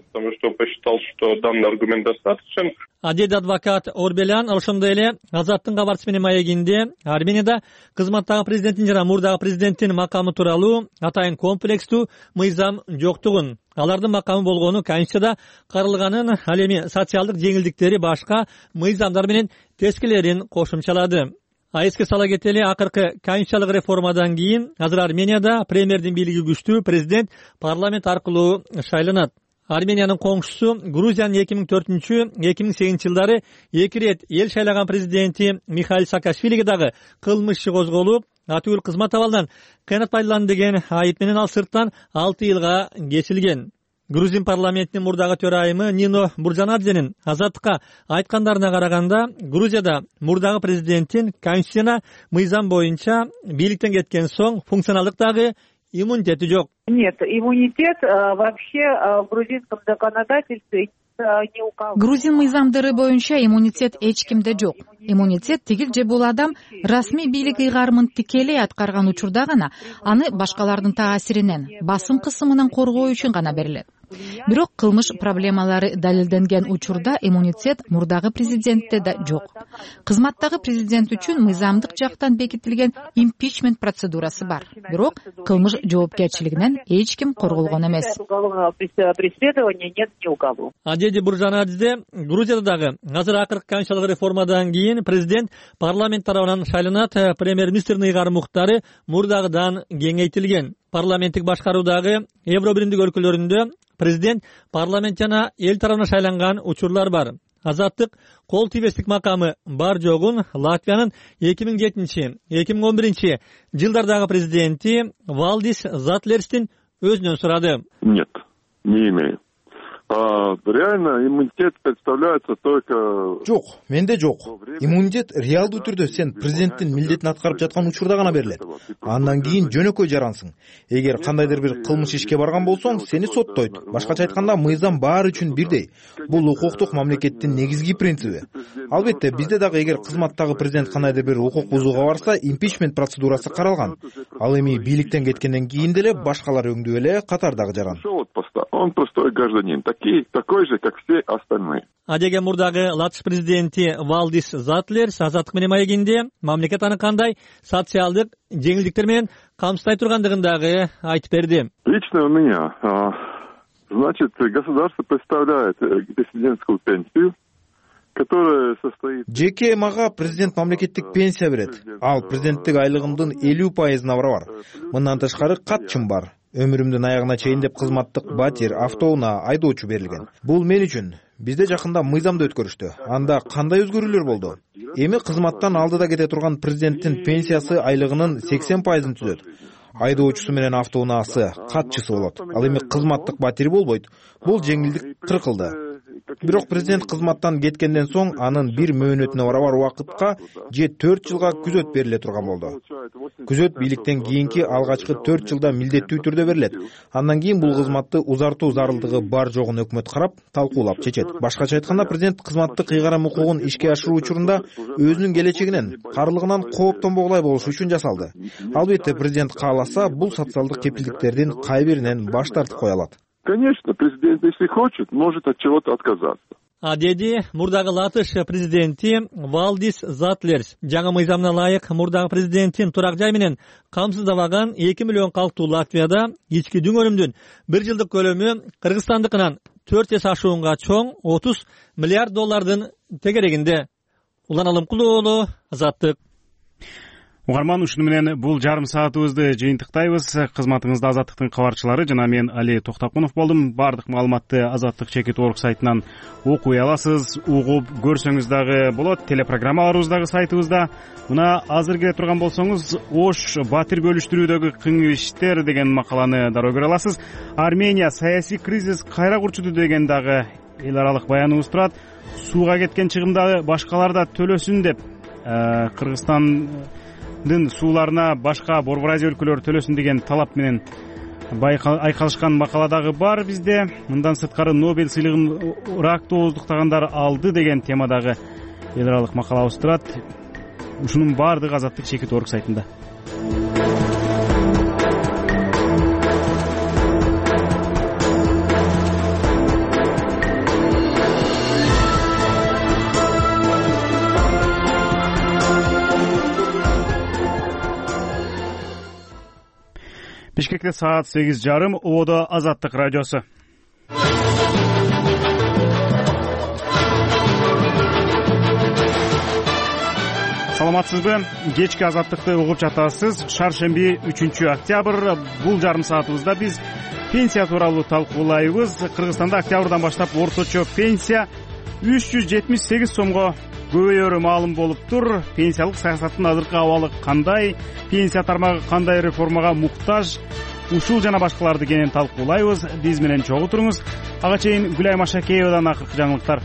Адеди адвокат Орбелян ошондой эле Азаттын кабарчысы менен маегинде Арменияда кызматтагы президенттин жана мурдагы президенттин макамы тууралуу атайын комплекстүү мыйзам жоктугун, алардын макамы болгону Конституцияда каралганын, ал эми социалдык жеңилдиктери башка мыйзамдар менен тескилерин кошумчалады. А эске сала кетели, акыркы конституциялык реформадан кийин азыр Арменияда премьердин бийлиги күчтүү, президент парламент аркылуу шайланат. Армениянын коңшусу Грузиянын эки миң төртүнчү эки миң сегизинчи жылдары эки ирет эл шайлаган президенти Михаил Саакашвилиге дагы кылмыш иши козголуп, атүгүл кызмат абалынан кыянат пайдаланды деген айып менен ал сырттан алты жылга кесилген. Грузин парламентинин мурдагы төрайымы Нино Буржанадзенин Азаттыкка айткандарына караганда, Грузияда мурдагы президенттин конституцияна мыйзам боюнча бийликтен кеткен соң функционалдык дагы иммунитети жок. Нет, иммунитет вообще в грузинском законодательстве не указан. Грузин мыйзамдары боюнча иммунитет эч кимде жок. Иммунитет тигил же бул адам расмий бийлик ыйгарымын тикелей аткарган учурда гана аны башкалардын таасиринен, басым кысымынан коргоо үчүн гана берилет. Бирок кылмыш проблемалары далилденген учурда иммунитет мурдагы президентте да жок. Кызматтагы президент үчүн мыйзамдык жактан бекитилген импичмент процедурасы бар. Бирок кылмыш жоопкерчилигинен эч ким корголгон эмес. Преследования нет ни у кого. Адеди Буржанадзе Грузияда дагы азыр акыркы конституциялык реформадан кийин президент парламент тарабынан шайланат, премьер-министрдин ыйгарым укуктары мурдагыдан кеңейтилген. Парламенттик башкаруудагы Евро биримдик өлкөлөрүндө президент парламент жана эл тарабынан шайланган учурлар бар. Азаттык кол тийбестик макамы бар жогун Латвиянын эки миң жетинчи эки миң он биринчи жылдардагы президенти Валдис Затлерстин өзүнөн сурады. Нет, не имею. А, реально иммунитет представляется только... Жок, менде жок. Иммунитет реалдуу түрдө сен президенттин милдетин аткарып жаткан учурда гана берилет. Андан кийин жөнөкөй жарансың. Эгер кандайдыр бир кылмыш ишке барган болсоң, сени соттойт. Башкача айтканда, мыйзам баары үчүн бирдей. Бул укуктук мамлекеттин негизги принциби. Албетте, бизде дагы эгер кызматтагы президент кандайдыр бир укук бузууга барса, импичмент процедурасы каралган. Ал эми бийликтен кеткенден кийин деле башкалар өңдүү эле катардагы жаран. Он простой гражданин, такой, такой же, как все остальные. Адеге мурдагы Латыш президенти Валдис Затлерс Азаттык менен маегинде мамлекет аны кандай социалдык жеңилдиктер менен камсыздай тургандыгын дагы айтып берди. Лично у меня, значит, государство представляет президентскую пенсию, которая состоит... Жеке мага президент мамлекеттик пенсия берет. Ал президенттик айлыгымдын элүү пайызына барабар. Мындан тышкары катчым бар. Өмүрүмдүн аягына чейин деп кызматтык батир, автоунаа, айдоочу берилген. Бул мен үчүн. Бизде жакында мыйзамды өткөрүштү. Анда кандай өзгөрүүлөр болду? Эми кызматтан алдыда кете турган президенттин пенсиясы айлыгынын сексен пайызын түзөт. Айдоочусу менен автоунаасы, катчысы болот. Ал эми кызматтык батири болбойт. Бул жеңилдик кыркылды. Бирок президент кызматтан кеткенден соң анын бир мөөнөтүнө барабар убакытка же төрт жылга күзөт бериле турган болду. Күзөт бийликтен кийинки алгачкы төрт жылда милдеттүү түрдө берилет. Андан кийин бул кызматты узартуу зарылдыгы бар жогун өкмөт карап, талкуулап чечет. Башкача айтканда, президент кызматтык ыйгарым укугун ишке ашыруу учурунда өзүнүн келечегинен, карлыгынан кооптонбогулай болуш үчүн жасалды. Албетте, президент кааласа, бул социалдык кепилдиктердин кай биринен баш тартып кое алат. Конечно, президент, если хочет, может от чего-то отказаться. А деди мурдагы Латыш президенти Валдис Затлерс жаңы мыйзамына ылайык мурдагы президенттин турак жай менен камсыздабаган эки миллион калктуу Латвияда ички дүңөрүмдүн бир жылдык көлөмү Кыргызстандыкынан төрт эсе ашуунга чоң отуз миллиард доллардын тегерегинде. Улан Алымкулуу, Азаттык. Угарман, ушуну менен бул жарым саатыбызды жыйынтыктайбыз. Кызматыңызда Азаттыктын кабарчылары жана мен Али Токтокунов болдум. Бардык маалыматты Азаттык чекит орг сайтынан окуй аласыз, угуп көрсөңүз дагы болот. Телепрограммаларыбыз дагы сайтыбызда. Мына азыр келе турган болсоңуз, Ош батир бөлүштүрүүдөгү кеңештер деген макаланы дароо көрө аласыз. Армения саясий кризис кайра курчуду деген дагы эл аралык баяныбыз турат. Сууга кеткен чыгымдагы башкалар да төлөсүн деп Кыргызстандын сууларына башка Борбор Азия өлкөлөрү төлөсүн деген талап менен айкалышкан макала дагы бар бизде. Мындан сырткары Нобель сыйлыгын ыракты ооздуктагандар алды деген темадагы эл аралык макалабыз турат. Ушунун баардыгы Азаттык чекит орг сайтында. Бишкекте саат сегиз жарым, Ободо Азаттык радиосу. Саламатсызбы? Кечки Азаттыкты угуп жатасыз. Шаршемби үчүнчү октябрь. Бул жарым саатыбызда биз пенсия тууралуу талкуулайбыз. Кыргызстанда октябрдан баштап орточо пенсия үч жүз жетимиш сегиз сомго көбөйөрү маалым болуп тур. Пенсиялык саясаттын азыркы абалы кандай? Пенсия тармагы кандай реформага муктаж? Ушул жана башкаларды кенен талкуулайбыз. Биз менен чогуу туруңуз. Ага чейин Гүлай Машакеевадан акыркы жаңылыктар.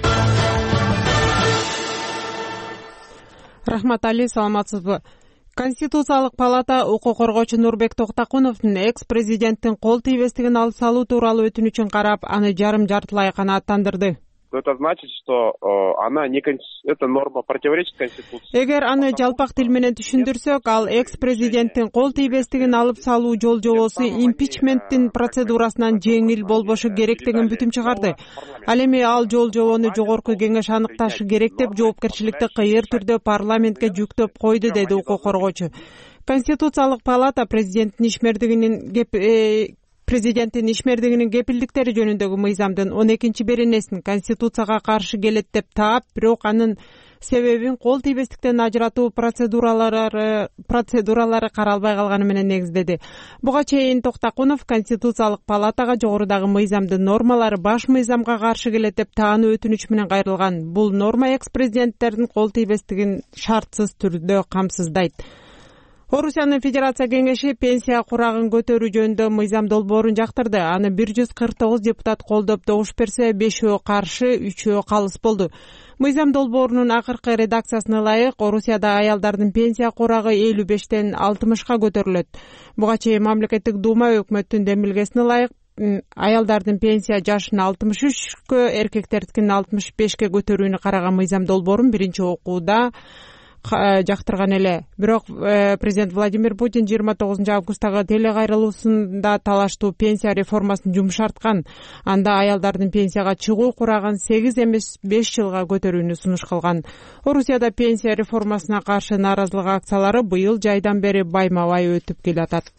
Рахмат Али, саламатсызбы? Конституциялык палата укук коргоочу Нурбек Токтакуновдун экс-президенттин кол тийбестигин алып салуу тууралуу өтүнүчүн карап, аны жарым жартылай канааттандырды. Это значит, что она не эта норма противоречит Конституции. Эгер аны жалпак тил менен түшүндүрсөк, ал экс-президенттин кол тийбестигин алып салуу жол жобосу импичменттин процедурасынан жеңил болбошу керек деген бүтүм чыгарды. Ал эми ал жол жобону жогорку кеңеш аныкташы керек деп жоопкерчиликти кыйыр түрдө парламентке жүктөп койду, деди укук коргоочу. Конституциялык палата президенттин ишмердигинин кеп Президенттин ишмердигинин кепилдиктери жөнүндөгү мыйзамдын он экинчи беренесин Конституцияга каршы келет деп таап, бирок анын себебин кол тийбестиктен ажыратуу процедуралары процедуралары каралбай калганы менен негиздеди. Буга чейин Токтакунов Конституциялык палатага жогорудагы мыйзамдын нормалары баш мыйзамга каршы келет деп таануу өтүнүч менен кайрылган. Бул норма экс-президенттердин кол тийбестигин шартсыз түрдө камсыздайт. Орусиянын Федерация кеңеши пенсия курагын көтөрүү жөнүндө мыйзам долбоорун жактырды. Аны бир жүз кырк тогуз депутат колдоп добуш берсе, бешөө каршы, үчөө калыс болду. Мыйзам долбоорунун акыркы редакциясына ылайык, Орусияда аялдардын пенсия курагы элүү бештен алтымышка көтөрүлөт. Буга чейин мамлекеттик дума өкмөттүн демилгесине ылайык аялдардын пенсия жашын алтымыш үчкө, эркектердикин алтымыш бешке көтөрүүнү караган мыйзам долбоорун биринчи окууда жактырган эле. Бирок президент Владимир Путин жыйырма тогузунчу августтагы телекайрылуусунда талаштуу пенсия реформасын жумшарткан. Анда аялдардын пенсияга чыгуу курагын сегиз эмес беш жылга көтөрүүнү сунуш кылган. Орусияда пенсия реформасына каршы нааразылык акциялары быйыл жайдан бери байма-бай өтүп келатат.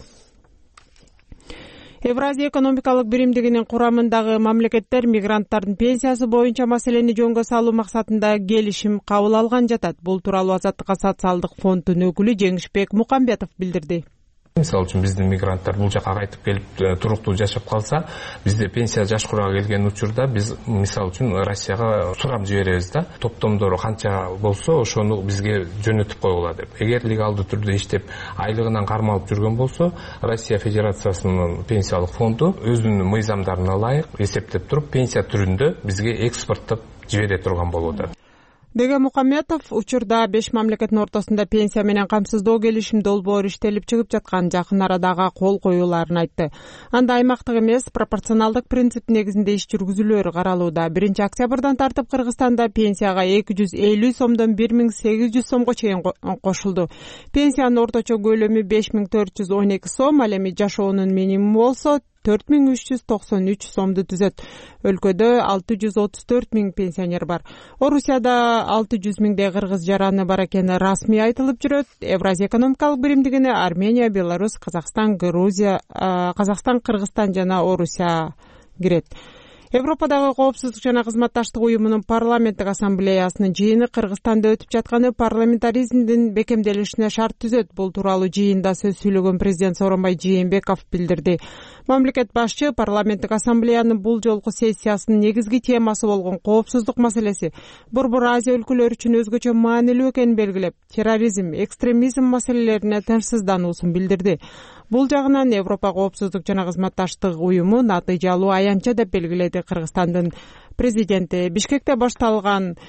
Евразия экономикалык биримдигинин курамындагы мамлекеттер мигранттардын пенсиясы боюнча маселени жөнгө салуу максатында келишим кабыл алган жатат. Бул тууралуу Азаттыкка социалдык фонддун өкүлү Жеңишбек Мукамбетов билдирди. Мисалы үчүн биздин мигранттар бул жака кайтып келип туруктуу жашап калса, бизде пенсия жаш курагы келген учурда биз мисалы үчүн Россияга сурап жиберебиз да. Топтомдору канча болсо, ошону бизге жөнөтүп койгула деп. Эгер легалдуу түрдө иштеп айлыгынан кармалып жүргөн болсо, Россия Федерациясынын пенсиялык фонду өзүнүн мыйзамдарына ылайык эсептеп туруп, пенсия түрүндө бизге экспорттоп жибере турган болууда. Деген Мукамбетов учурда беш мамлекеттин ортосунда пенсия менен камсыздоо келишим долбоору иштелип чыгып жаткан, жакын арада кол коюуларын айтты. Анда аймактык эмес, пропорционалдык принцип негизинде иш жүргүзүлөөрү каралууда. биринчи октябрдан тартып Кыргызстанда пенсияга эки жүз элүү сомдон бир миң сегиз жүз сомго чейин кошулду. Пенсиянын орточо көлөмү беш миң төрт жүз он эки сом, ал эми жашоонун минимуму болсо төрт миң үч жүз токсон үч сомду түзөт. Өлкөдө алты жүз отуз төрт миң пенсионер бар. Орусияда алты жүз миңдей кыргыз жараны бар экени расмий айтылып жүрөт. Евразия экономикалык биримдигине Армения, Беларусь, Казакстан, Грузия, Казакстан, Кыргызстан жана Орусия кирет. Европадагы коопсуздук жана кызматташтык уюмунун парламенттик ассамблеясынын жыйыны Кыргызстанда өтүп жатканы парламентаризмдин бекемделишине шарт түзөт. Бул тууралуу жыйында сөз сүйлөгөн президент Сооронбай Жээнбеков билдирди. Мамлекет башчы парламенттик ассамблеянын бул жолку сессиясынын негизги темасы болгон коопсуздук маселеси Борбор Азия өлкөлөрү үчүн өзгөчө маанилүү экенин белгилеп, терроризм, экстремизм маселелерине тынчсыздануусун билдирди. Бул жагынан Европа коопсуздук жана кызматташтык уюму натыйжалуу аянтча деп белгиледи Кыргызстандын президенти. Бишкекте башталган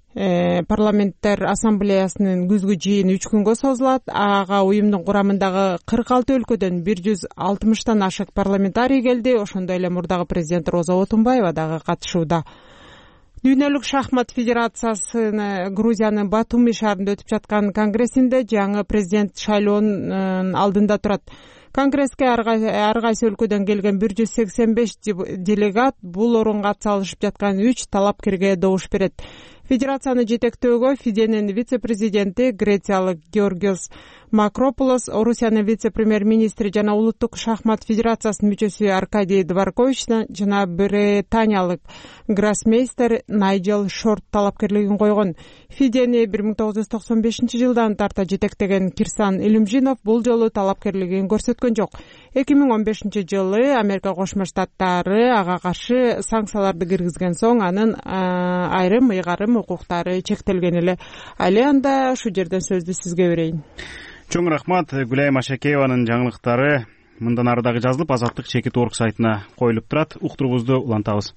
парламенттер ассамблеясынын күзгү жыйыны үч күнгө созулат. Ага уюмдун курамындагы кырк алты өлкөдөн бир жүз алтымыштан ашык парламентарий келди. Ошондой эле мурдагы президент Роза Отунбаева дагы катышууда. Дүйнөлүк шахмат федерациясынын Грузиянын Батуми шаарында өтүп жаткан конгрессинде жаңы президент шайлоонун алдында турат. Конгресске ар кайсы өлкөдөн келген бир жүз сексен беш делегат бул орунга ат салышып жаткан үч талапкерге добуш берет. Федерацияны жетектөөгө Фиденин вице-президенти грециялык Георгиос Макрополос, Орусиянын вице-премьер-министри жана улуттук шахмат федерациясынын мүчөсү Аркадий Дворкович жана британиялык гроссмейстер Найджел Шорт талапкерлигин койгон. Фидени бир миң тогуз жүз токсон бешинчи жылдан тарта жетектеген Кирсан Илимжинов бул жолу талапкерлигин көрсөткөн жок. эки миң он бешинчи жылы Америка Кошмо Штаттары ага каршы санкцияларды киргизген соң анын айрым ыйгарым укуктары чектелген эле. Али анда ушул жерден сөздү сизге берейин. Чоң рахмат. Гүлайым Ашакееванын жаңылыктары мындан ары дагы жазылып Азаттык чекит орг сайтына коюлуп турат. Уктуруңузду улантабыз.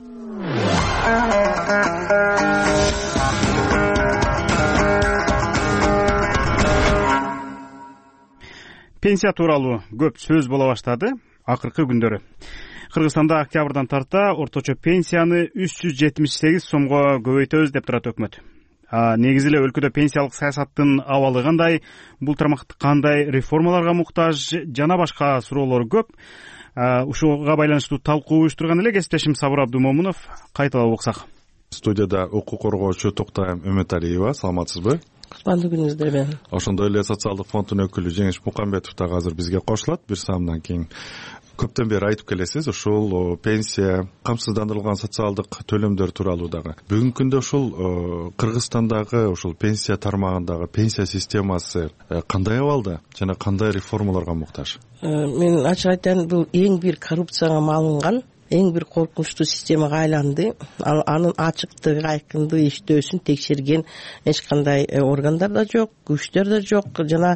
Пенсия тууралуу көп сөз боло баштады акыркы күндөрү. Кыргызстанда октябрдан тарта орточо пенсияны үч жүз жетимиш сегиз сомго көбөйтөбүз деп турат өкмөт. Негизи эле өлкөдө пенсиялык саясаттын абалы кандай, бул тармакты кандай реформаларга муктаж жана башка суроолор көп. Ушуга байланыштуу талкуу уюштурган эле кесиптешим Сабыр Абдумомунов. Кайталап окусак. Студияда укук коргоочу Токтайым Үмөталиева, саламатсызбы? Кутмандуу күнүңүздөр менен. Ошондой эле социалдык фонддун өкүлү Жеңиш Мукамбетов дагы азыр бизге кошулат. Бир саамдан кийин көптөн бери айтып келесиз ушул пенсия, камсыздандырылган социалдык төлөмдөр тууралуу дагы. Бүгүнкү күндө ушул Кыргызстандагы ушул пенсия тармагындагы пенсия системасы кандай абалда жана кандай реформаларга муктаж? Мен ачык айтайын, бул эң бир коррупцияга малынган, эң бир коркунучтуу системага айланды. Анын ачыктыгы, айкындыгы, иштөөсүн текшерген эч кандай органдар да жок, күчтөр да жок. Жана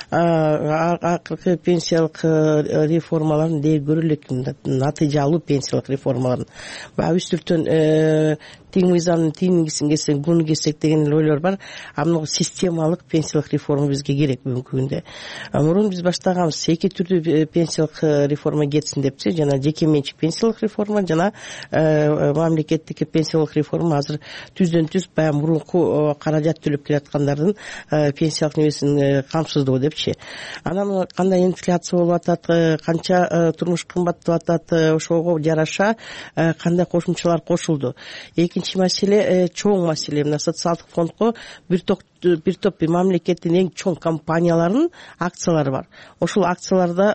акыркы пенсиялык реформалардын дээ көрөлүк, натыйжалуу пенсиялык реформалардын баягы үстүртөн тең мыйзамдын тиймигисин кессек, буну кессек деген ойлор бар. Амына системалык пенсиялык реформа бизге керек бүгүнкү күндө. Мурун биз баштаганбыз эки түрдүү пенсиялык реформа кетсин депчи, жана жеке менчик пенсиялык реформа жана мамлекеттик пенсиялык реформа. Азыр түздөн түз баягы мурунку каражат төлөп келаткандардын пенсиялык немесин камсыздоо депчи. Анан кандай инфляция болуп атат, канча турмуш кымбаттап атат, ошого жараша кандай кошумчалар кошулду. Экинчи маселе, чоң маселе, мына социалдык фондго бир топ бир топ мамлекеттин эң чоң компанияларынын акциялары бар. Ошол акцияларда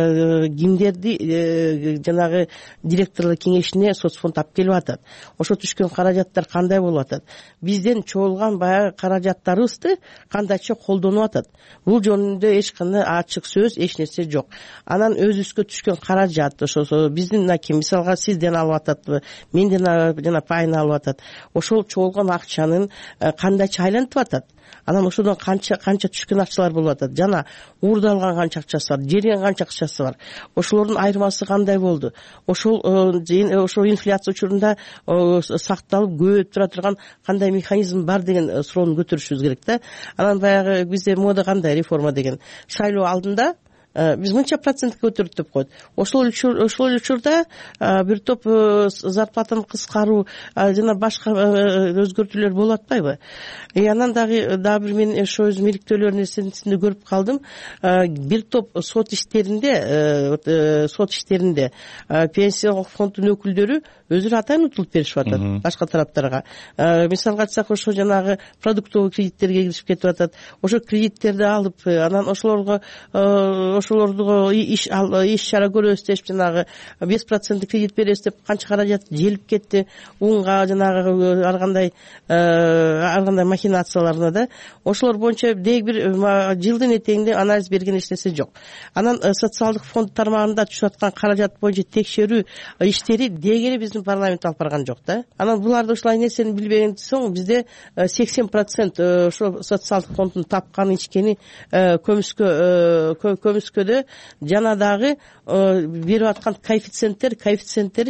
кимдерди жанагы директорлор кеңешине соцфонд алып келип атат. Ошо түшкөн каражаттар кандай болуп атат? Бизден чогулган баягы каражаттарыбызды кандайча колдонуп атат? Бул жөнүндө эч кандай ачык сөз, эч нерсе жок. Анан өзүбүзгө түшкөн каражат, ошо биздин мисалга сизден алып ататпы, менден жана пайын алып атат. Ошол чогулган акчанын кандайча айлантып атат? Анан ошодон канча канча түшкөн акчалар болуп атат? Жана уурдалган канча акчасы бар, жерген канча акчасы бар? Ошолордун айырмасы кандай болду? Ошол ошол инфляция учурунда сакталып көбөйүп тура турган кандай механизм бар деген суроону көтөрүшүбүз керек да. Анан баягы бизде мода кандай реформа деген? Шайлоо алдында биз мынча процентке көтөрдүк деп коет. Ошол ошол учурда бир топ зарплатаны кыскаруу жана башка өзгөртүүлөр болуп атпайбы? И анан дагы дагы бир мен ошо өзүм иликтөөлөр нерсесинде көрүп калдым. Бир топ сот иштеринде сот иштеринде пенсиялык фонддун өкүлдөрү өзүрө атайын утулуп беришип атат башка тараптарга. Мисалга айтсак, ошо жанагы продуктовый кредиттерге киришип кетип атат. Ошо кредиттерди алып, анан ошолорго ошолорду иш иш чара көрөбүз деп жанагы беш проценттик кредит беребиз деп канча каражат желип кетти. Унга жанагы ар кандай ар кандай махинацияларына да. Ошолор боюнча деги бир жылдын этегинде анализ берген эч нерсе жок. Анан социалдык фонд тармагында түшүп аткан каражат боюнча текшерүү иштери дегени биздин парламент алып барган жок да. Анан буларды ушулай нерсени билбеген соң бизде сексен процент ошо социалдык фонддун тапкан ичкени көмүскө көмүскө өлкөдө жана дагы берип аткан коэффициенттер коэффициенттери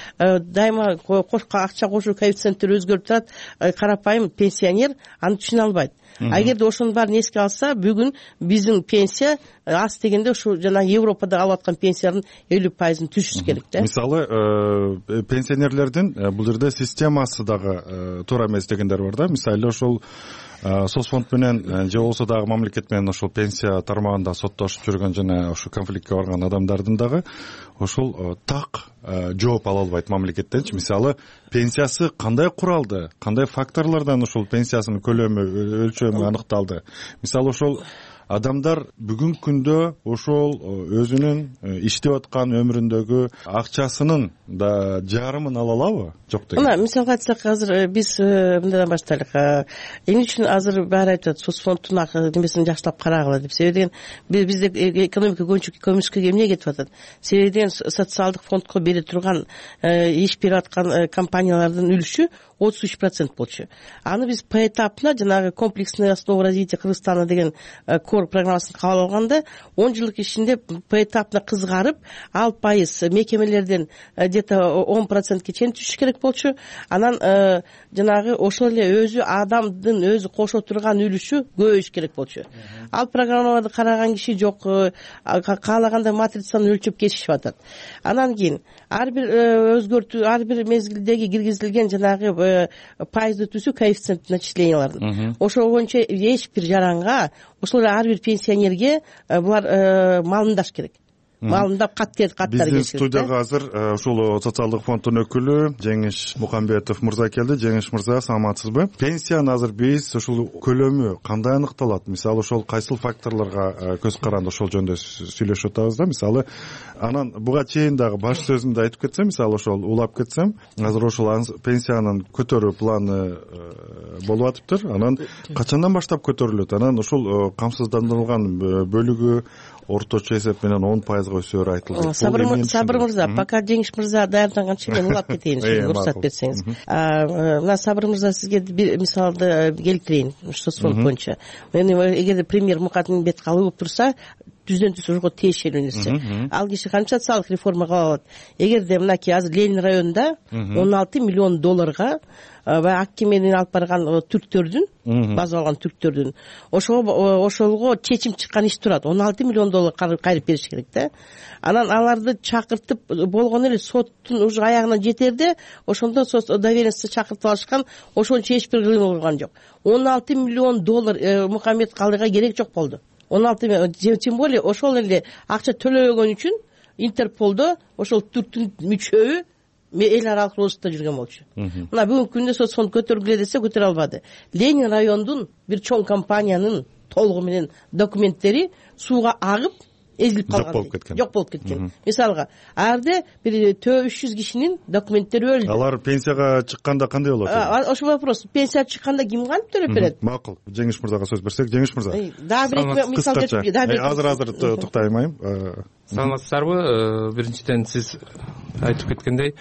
дайыма акча кошуу коэффициенттери өзгөрүп турат. Карапайым пенсионер аны түшүнө албайт. Эгерде ошонун баарын эске алса, бүгүн биздин пенсия аз дегенде ушу жана Европада алып аткан пенсиянын элүү пайызын түшүш керек да. Мисалы, пенсионерлердин бул жерде системасы дагы туура эмес дегендер бар да. Мисалы, ошол соцфонд менен же болбосо дагы мамлекет менен ошол пенсия тармагында соттошуп жүргөн жана ошо конфликтке барган адамдардын дагы ошол так жооп ала албайт мамлекеттенчи. Мисалы, пенсиясы кандай куралды, кандай факторлордон ошол пенсиясынын көлөмү, өлчөмү аныкталды. Мисалы, ошол адамдар бүгүнкү күндө ошол өзүнүн иштеп аткан өмүрүндөгү акчасынын да жарымын ала алабы, жок деген? Мына мисалга айтсак, азыр биз мындан баштайлык. Эмне үчүн азыр баары айтып атат, соцфонддун немесин жакшылап карагыла деп. Себеби деген бизде экономика көмүскөгө эмне кетип атат? Себеби деген социалдык фондко бере турган, иш берип аткан компаниялардын үлүшү отуз үч процент болчу. Аны биз поэтапно жанагы комплексный основа развития Кыргызстана деген кор программасын кабыл алганда он жылдык ичинде поэтапно кызгарып, ал пайыз мекемелерден где-то он процентке чейин түшүш керек болчу. Анан жанагы ошол эле өзү адамдын өзү кошо турган үлүшү көбөйүш керек болчу. Ал программаларды караган киши жок, каалагандай матрицаны өлчөп кетишип атат. Анан кийин ар бир өзгөртүү, ар бир мезгилдеги киргизилген жанагы пайызды түсүү коэффициент начислениялардын. Ошол боюнча эч бир жаранга, ошол ар бир пенсионерге булар малындаш керек. Малында каттер каттар керек. Биздин студияга азыр ушул социалдык фонддун өкүлү Жеңиш Мукамбетов мырза келди. Жеңиш мырза, саламатсызбы? Пенсияны азыр биз ушул көлөмү кандай аныкталат? Мисалы, ошол кайсыл факторлорго көз каранды ошол жөнүндө сүйлөшүп атабыз да. Мисалы, анан буга чейин дагы баш сөзүмдө айтып кетсем, мисалы ошол улап кетсем, азыр ошол пенсиянын көтөрүү планы болуп атыптыр. Анан качандан баштап көтөрүлөт? Анан ушул камсыздандырылган бөлүгү орточо эсеп менен он пайызга өсөөрү айтылды. Сабыр мырза, пока Жеңиш мырза даярданганча мен улап кетейин, уруксат берсеңиз. Мына Сабыр мырза, сизге бир мисалды келтирейин, соцфонд боюнча. Мен эгерде премьер Мукатминбетов алып турса, жүздөн жүз ошого тиешелүү нерсе. Ал киши канча социалдык реформа кыла алат? Эгерде мынакей азыр Ленин районунда он алты миллион долларга баягы акки менен алып барган түрктөрдүн, база алган түрктөрдүн ошого ошолго чечим чыккан иш турат. он алты миллион доллар кайрып бериш керек да. Анан аларды чакыртып болгон эле соттун уже аягына жетерде, ошондо доверенность чакыртып алышкан, ошончо эч бир кыймыл кылган жок. он алты миллион доллар Мукамбет Калыга керек жок болду. он алты тем более ошол эле акча төлөбөгөн үчүн Интерполдо ошол түрктүн мүчөбү эл аралык розыскта жүргөн болчу. Мына бүгүнкү күндө соцфонд көтөргүлө десе көтөрө албады. Ленин райондун бир чоң компаниянын толугу менен документтери сууга агып эзилип калган. Жок болуп кеткен. Мисалга, арде бир үч жүз кишинин документтери өлдү. Алар пенсияга чыкканда кандай болот? Ошол вопрос. Пенсияга чыкканда ким кантип төлөп берет? Макул. Жеңиш мырзага сөз берсек, Жеңиш мырза. Дагы бир мисал келтирип, дагы бир. Азыр азыр токтойм. Саламатсыздарбы? Биринчиден сиз айтып кеткендей,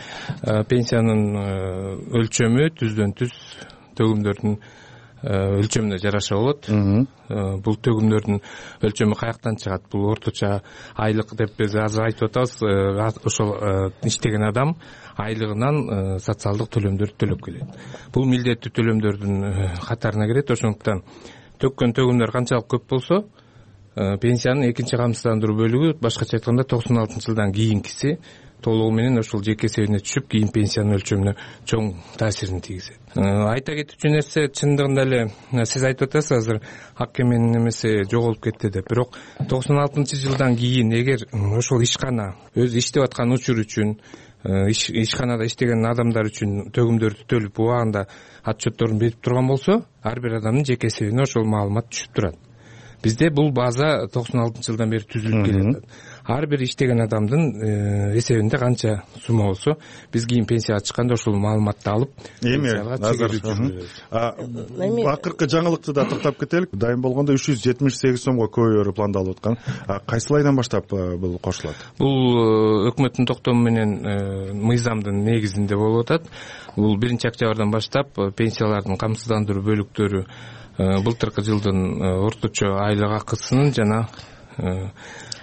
пенсиянын өлчөмү түздөн түз төгүмдөрдүн өлчөмүнө жараша болот. Бул төгүмдөрдүн өлчөмү каяктан чыгат? Бул орточо айлык деп биз азыр айтып атабыз. Ошол иштеген адам айлыгынан социалдык төлөмдөрдү төлөп келет. Бул милдеттүү төлөмдөрдүн катарына кирет. Ошондуктан төккөн төгүмдөр канчалык көп болсо, пенсиянын экинчи камсыздандыруу бөлүгү, башкача айтканда токсон алтынчы жылдан кийинкиси толугу менен ошол жеке эсебине түшүп, кийин пенсиянын өлчөмүнө чоң таасирин тийгизет. Айта кетүүчү нерсе, чындыгында эле сиз айтып атасыз азыр акки менен немесе жоголуп кетти деп. Бирок токсон алтынчы жылдан кийин эгер ошол ишкана өзү иштеп аткан учур үчүн, ишканада иштеген адамдар үчүн төгүмдөрдү төлөп убагында отчетторун берип турган болсо, ар бир адамдын жеке эсебине ошол маалымат түшүп турат. Бизде бул база токсон алтынчы жылдан бери түзүлүп келет. Ар бир иштеген адамдын эсебинде канча сумма болсо, биз кийин пенсияга чыкканда ошол маалыматты алып, пенсияга чыгып. Акыркы жаңылыкты да токтоп кетелик. Дайым болгондо үч жүз жетимиш сегиз сомго көбөйөрү пландалып аткан. Кайсыл айдан баштап бул кошулат? Бул өкмөттүн токтому менен мыйзамдын негизинде болуп атат. Бул биринчи октябрдан баштап пенсиялардын камсыздандыруу бөлүктөрү былтыркы жылдын орточо айлык акысынын жана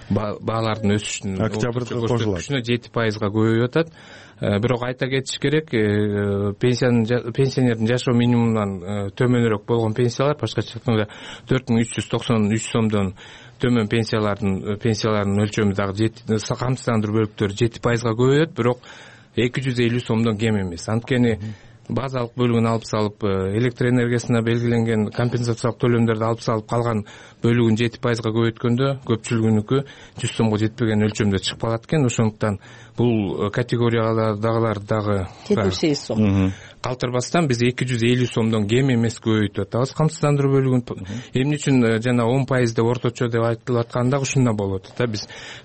баалардын өсүшүнүн октябрда кошулат жети пайызга көбөйүп атат. Бирок айта кетиш керек, пенсионердин жашоо минимумунан төмөнүрөөк болгон пенсиялар, башкача айтканда төрт миң үч жүз токсон үч сомдон төмөн пенсиялардын пенсиялардын өлчөмү дагы камсыздандыруу бөлүктөрү жети пайызга көбөйөт, бирок эки жүз элүү сомдон кем эмес. Анткени базалык бөлүгүн алып салып, электр энергиясына белгиленген компенсациялык төлөмдөрдү алып салып, калган бөлүгүн жети пайызга көбөйткөндө көпчүлүгүнүкү жүз сомго жетпеген өлчөмдө чыгып калат экен. Ошондуктан бул категориядагылар дагы жетимиш сегиз сом калтырбастан биз эки жүз элүү сомдон кем эмес көбөйтүп атабыз камсыздандыруу бөлүгүн. Эмне үчүн жана он пайыз деп орточо деп айтылып атканы дагы ушундан болуп атат да. Биз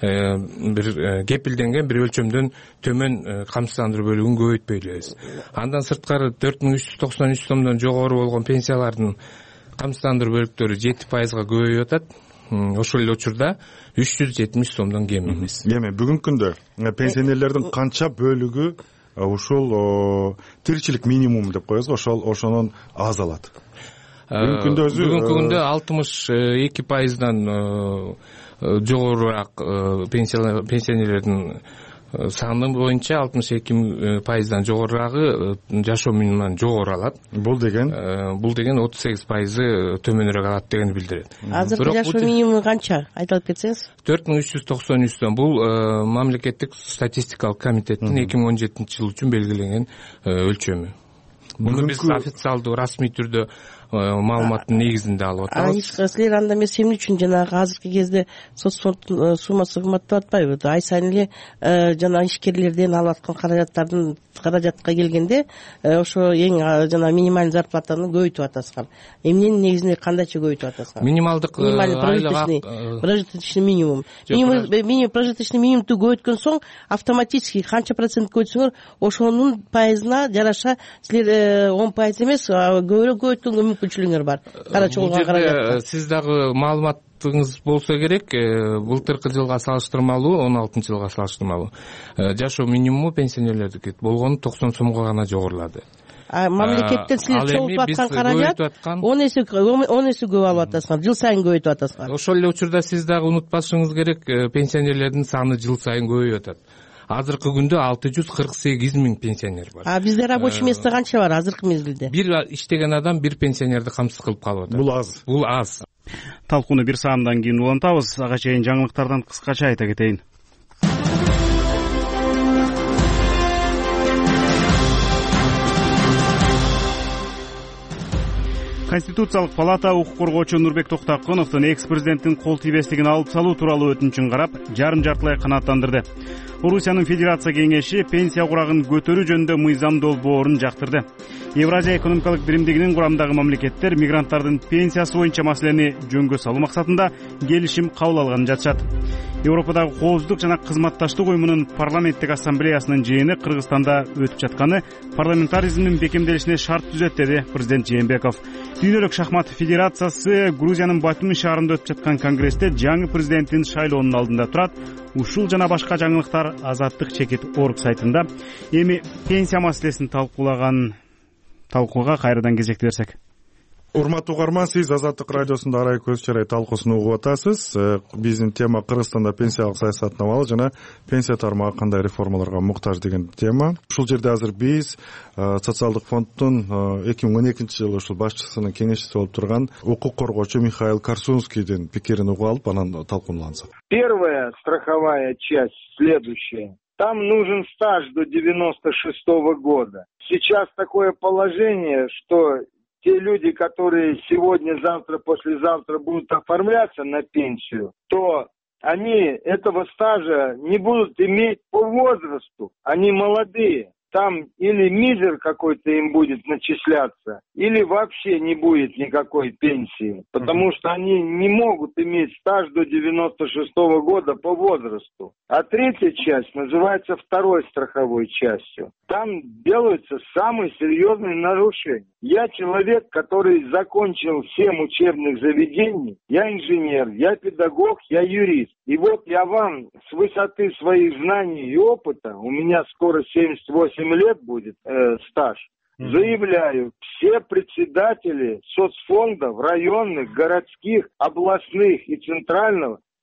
бир кепилденген бир өлчөмдөн төмөн камсыздандыруу бөлүгүн көбөйтпөйлүбүз. Андан сырткары төрт миң үч жүз токсон үч сомдон жогору болгон пенсиялардын камсыздандыруу бөлүктөрү жети пайызга көбөйүп атат. Ошол эле учурда үч жүз жетимиш сомдон кем эмес. Эми бүгүнкү күндө пенсионерлердин канча бөлүгү ушул тиричилик минимум деп коебуз, ошол ошонун аз алат? Бүгүнкү күндө өзү бүгүнкү күндө алтымыш эки пайыздан жогорураак пенсионерлердин саны боюнча алтымыш эки пайыздан жогорурагы жашоо минимумунан жогору алат. Бул деген бул деген отуз сегиз пайызы төмөнүрөөк алат дегенди билдирет. Азыркы жашоо минимуму канча? Айтып кетсеңиз. төрт миң үч жүз токсон үч сом. Бул мамлекеттик статистикалык комитеттин эки миң он жетинчи жыл үчүн белгиленген өлчөмү. Муну биз официалдуу расмий түрдө маалыматтын негизинде алып атабыз. Силер анда эмес эмне үчүн жанагы азыркы кезде соцфонддун суммасы кымбаттап атпайбы? Ай сайын эле жана ишкерлерден алып аткан каражаттардын каражатка келгенде ошо эң жана минималдык зарплатаны көбөйтүп атасыздар. Эмненин негизинде кандайча көбөйтүп атасыздар? Минималдык прожиточный минимум. Минимум прожиточный минимумду көбөйткөн соң автоматически канча процент көбөйтсөңөр ошонун пайызына жараша силер он пайыз эмес көбүрөөк көбөйткөнгө мүмкүнчүлүгүңөр бар. Кара чогулган каражатка. Сиз дагы маалыматыңыз болсо керек, былтыркы жылга салыштырмалуу, он алтынчы жылга салыштырмалуу жашоо минимуму пенсионерлердики болгону токсон сомго гана жогорулады. Мамлекеттен силер чогултуп аткан каражат он эсе он эсе көп алып атасыңар, жыл сайын көбөйтүп атасыңар. Ошол эле учурда сиз дагы унутпашыңыз керек, пенсионерлердин саны жыл сайын көбөйүп атат. Азыркы күндө алты жүз кырк сегиз миң пенсионер бар. А бизде рабочий место канча бар азыркы мезгилде? Бир иштеген адам бир пенсионерди камсыз кылып калып атат. Бул аз. Бул аз. Талкууну бир саамдан кийин улантабыз. Ага чейин жаңылыктардан кыскача айта кетейин. Конституциялык палата укук коргоочу Нурбек Токтокуновдун экс президенттин кол тийбестигин алып салуу тууралуу өтүнүчүн карап, жарым-жартылай канааттандырды. Орусиянын Федерация кеңеши пенсия курагын көтөрүү жөнүндө мыйзам долбоорун жактырды. Евразия экономикалык биримдигинин курамындагы мамлекеттер мигранттардын пенсиясы боюнча маселени жөнгө салуу максатында келишим кабыл алганын жатышат. Европадагы коопсуздук жана кызматташтык уюмунун парламенттик ассамблеясынын жыйыны Кыргызстанда өтүп жатканы парламентаризмдин бекемделишине шарт түзөт, деди президент Жээнбеков. Дүйнөлүк шахмат федерациясы Грузиянын Батуми шаарында өтүп жаткан конгрессте жаңы президенттин шайлоонун алдында турат. Ушул жана башка жаңылыктар Азаттык чекит орг сайтында. Эми пенсия маселесин талкуулаган талкууга кайрадан кезекти берсек. Урматтуу угарман, сиз Азаттык радиосунда арай көз чарай талкуусун угуп атасыз. Биздин тема Кыргызстанда пенсиялык саясаттын абалы жана пенсия тармагы кандай реформаларга муктаж деген тема. Ушул жерде азыр биз социалдык фонддун эки миң он экинчи жылы ушул башчысынын кеңешчиси болуп турган укук коргоочу Михаил Корсунскийдин пикирин угуп алып, анан талкуулансак. Первая страховая часть следующая. Там нужен стаж до девяносто шестого года. Сейчас такое положение, что те люди, которые сегодня, завтра, послезавтра будут оформляться на пенсию, то они этого стажа не будут иметь по возрасту. Они молодые. Там или мизер какой-то им будет начисляться, или вообще не будет никакой пенсии, потому что они не могут иметь стаж до девяносто шестого года по возрасту. А третья часть называется второй страховой частью. Там делаются самые серьезные нарушения. Я человек, который закончил семь учебных заведений, я инженер, я педагог, я юрист. И вот я вам с высоты своих знаний и опыта, у меня скоро семьдесят восемь лет будет э, стаж, заявляю, все председатели соцфондов районных, городских, областных и центрального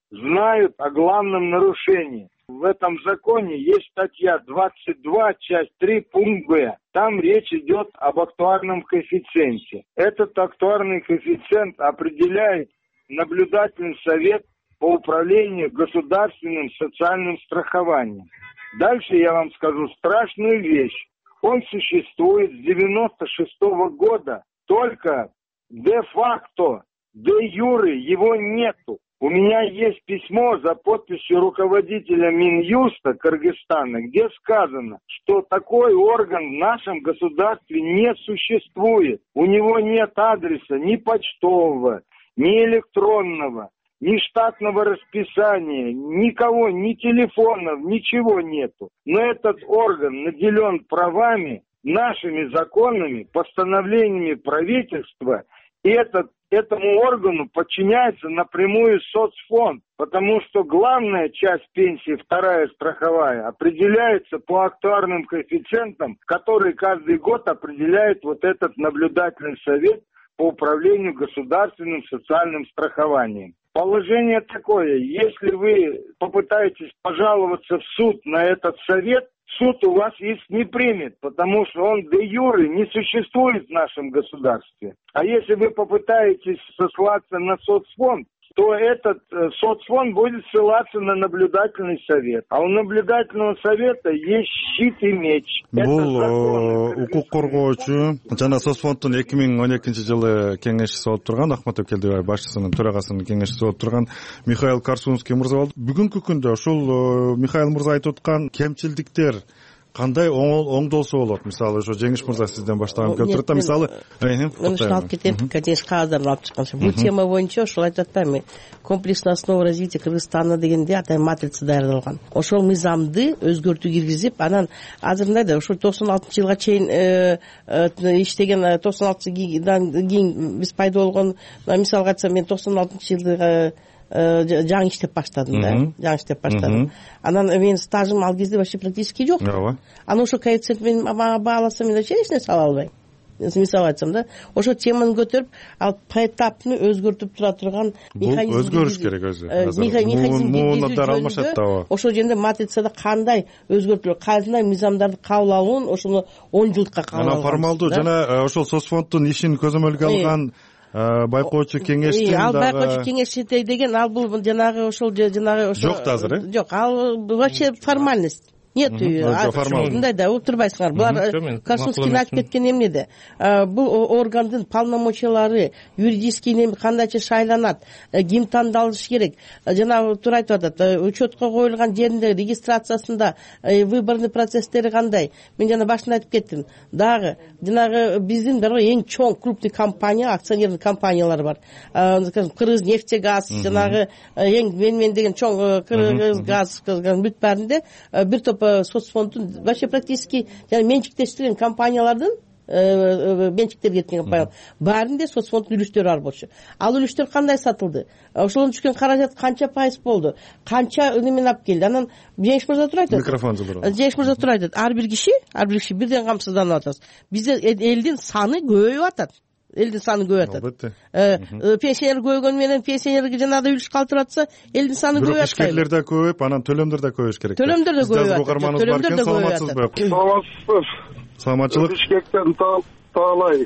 знают о главном нарушении. В этом законе есть статья двадцать два, часть три, пункт Б. Там речь идет об актуарном коэффициенте. Этот актуарный коэффициент определяет наблюдательный совет по управлению государственным социальным страхованием. Дальше я вам скажу страшную вещь. Он существует с девяносто шестого года, только де-факто, де-юре его нету. У меня есть письмо за подписью руководителя Минюста Кыргызстана, где сказано, что такой орган в нашем государстве не существует. У него нет адреса ни почтового, ни электронного, ни штатного расписания, никого, ни телефонов, ничего нету. Но этот орган наделен правами, нашими законами, постановлениями правительства, и этот Этому органу подчиняется напрямую соцфонд, потому что главная часть пенсии, вторая страховая, определяется по актуарным коэффициентам, которые каждый год определяет вот этот наблюдательный совет по управлению государственным социальным страхованием. Положение такое, если вы попытаетесь пожаловаться в суд на этот совет, суд у вас иск не примет, потому что он де-юре не существует в нашем государстве. А если вы попытаетесь сослаться на соцфонд, то этот э, соцфонд будет ссылаться на наблюдательный совет. А у наблюдательного совета есть щит и меч. Бул укук коргоочу жана соцфонддун эки миң он экинчи жылы кеңешчиси болуп турган Ахмат Өкелдибаев башчысынын төрагасынын кеңешчиси болуп турган Михаил Карсунский мырза болду. Бүгүнкү күндө ушул Михаил мырза айтып аткан кемчилдиктер кандай оңдолсо болот? Мисалы ошо Жеңиш мырза сизден баштаган көп турат. Мисалы мен ушуну алып кетем, конечно, кагаздарын алып чыккан. Бул тема боюнча ушул айтып атпаймынбы, комплексный основа развития Кыргызстана дегенде атай матрица даярдалган. Ошол мыйзамды өзгөртүү киргизип, анан азыр мындайда ошо токсон алтынчы жылга чейин иштеген, токсон алтынчы жылдан кийин биз пайда болгон, мисалга айтсам, мен токсон алтынчы жылы жаңы иштеп баштадым да, жаңы иштеп баштадым. Анан менин стажым ал кезде вообще практически жок. Анан ошо коэффициент мен бааласам, мен вообще эч нерсе ала албайм. Мисал айтсам да, ошо теманы көтөрүп, ал поэтапны өзгөртүп тура турган механизм. Бул өзгөрүш керек өзү. Механизм муунаттар алмашат да. Ошол жерде матрицада кандай өзгөртүлөт, кандай мыйзамдарды кабыл алуун ошону он жылдыкка кабыл алган. Анан формалдуу жана ошол соцфонддун ишин көзөмөлгө алган байкоочу кеңештин ал байкоочу кеңешчи деген ал бул жанагы ошол жанагы ошо жок да азыр э жок, ал вообще формальность. Нет, мындай да отурбайсыңар. Булар Карсунский айтып кеткен эмнеде? Бул органдын полномочиялары, юридический неме кандайча шайланат, ким тандалыш керек. Жана туура айтып атат, учетко коюлган жеринде регистрациясында выборный процесстери кандай? Мен жана башында айтып кеттим. Дагы жанагы биздин бир эң чоң крупный компания, акционерный компаниялар бар. Кыргызнефтегаз, жанагы эң мен-мен деген чоң Кыргызгаз бүт баарында бир топ соцфонддун вообще практически менчиктештирген компаниялардын менчиктер кеткен компаниялар баарында соцфонддун үлүштөрү бар болчу. Ал үлүштөр кандай сатылды? Ошолон түшкөн каражат канча пайыз болду? Канча немен алып келди? Анан Жеңиш мырза тура айтат. Микрофон жиберет. Жеңиш мырза тура айтат. Ар бир киши, ар бир киши бирден камсызданып атабыз. Бизде элдин саны көбөйүп атат. Элдин саны көбөйүп атат. Пенсионер көбөйгөн менен пенсионерге жанагы үлүш калтырып атса, элдин саны көбөйүп атат. Ишкерлер да көбөйүп, анан төлөмдөр да көбөйүш керек. Төлөмдөр да көбөйүп атат. Төлөмдөр да көбөйүп атат. Саламатсызбы? Саламатчылык. Бишкектен Таалай.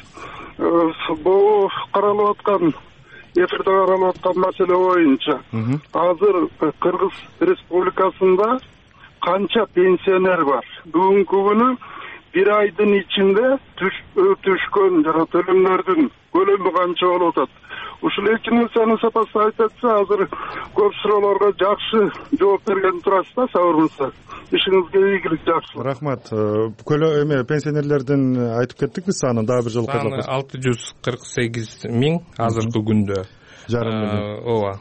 Бул каралып аткан, эфирде каралып аткан маселе боюнча азыр Кыргыз Республикасында канча пенсионер бар? Бүгүнкү күнү бир айдын ичинде түшкөн жана төлөмдөрдүн көлөмү канча болуп атат? Ушул эки нерсени сапаттап айтса, азыр көп суроолорго жакшы жооп берген турасыз да, Сабыр мырза. Ишиңизге ийгилик, жакшы. Рахмат. Көлөмү пенсионерлердин айтып кеттик биз санын, дагы бир жолу кайталап. алты жүз кырк сегиз миң азыркы күндө. Ооба.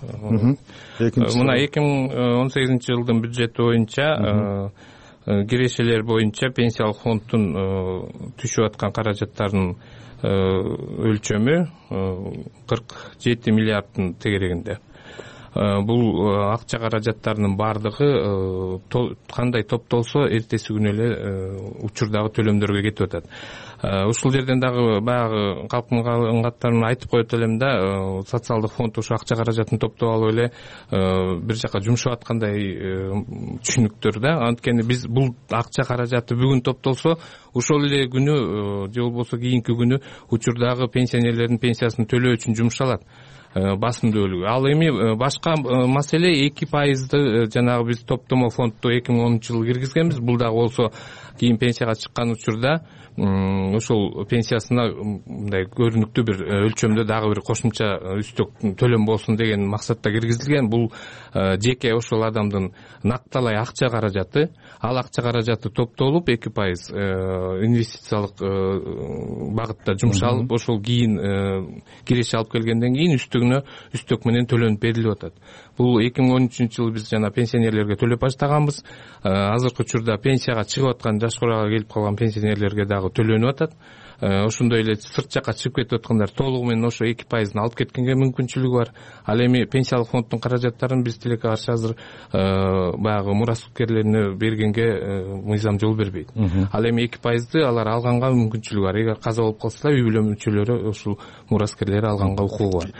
Мына эки миң он сегизинчи жылдын бюджети боюнча кирешелер боюнча пенсиялык фонддун түшүп аткан каражаттардын өлчөмү кырк жети миллиарддын тегерегинде. бул акча каражаттарынын баардыгы кандай топтолсо эртеси күнү эле учурдагы төлөмдөргө кетип атат. Ушул жерден дагы баягы калктын каттарын айтып коет элем да, социалдык фонд ушу акча каражатын топтоп алып эле бир жака жумшап аткандай түшүнүктөр да. Анткени биз бул акча каражаты бүгүн топтолсо ошол эле күнү же болбосо кийинки күнү учурдагы пенсионерлердин пенсиясын төлөө үчүн жумшалат басымдуу бөлүгү. Ал эми башка маселе эки пайызды жанагы биз топтомо фондду эки миң онунчу жылы киргизгенбиз. Бул дагы болсо кийин пенсияга чыккан учурда ошол пенсиясына мындай көрүнүктүү бир өлчөмдө дагы бир кошумча үстөк төлөм болсун деген максатта киргизилген. Бул жеке ошол адамдын накталай акча каражаты. Ал акча каражаты топтолуп эки пайыз инвестициялык багытта жумшалып, ошол кийин киреше алып келгенден кийин үстүгүнө үстөк менен төлөнүп берилип атат. Бул эки миң он үчүнчү жылы биз жана пенсионерлерге төлөп баштаганбыз. Азыркы учурда пенсияга чыгып аткан, жаш курага келип калган пенсионерлерге дагы төлөнүп атат. Ошондой эле сырт жакка чыгып кетип аткандар толугу менен ошо эки пайызын алып кеткенге мүмкүнчүлүгү бар. Ал эми пенсиялык фонддун каражаттарын биз тилекке каршы азыр баягы мураскерлерине бергенге мыйзам жол бербейт. Ал эми эки пайызды алар алганга мүмкүнчүлүгү бар. Эгер каза болуп калсалар, үй бүлө мүчөлөрү ушул мураскерлери алганга укугу бар.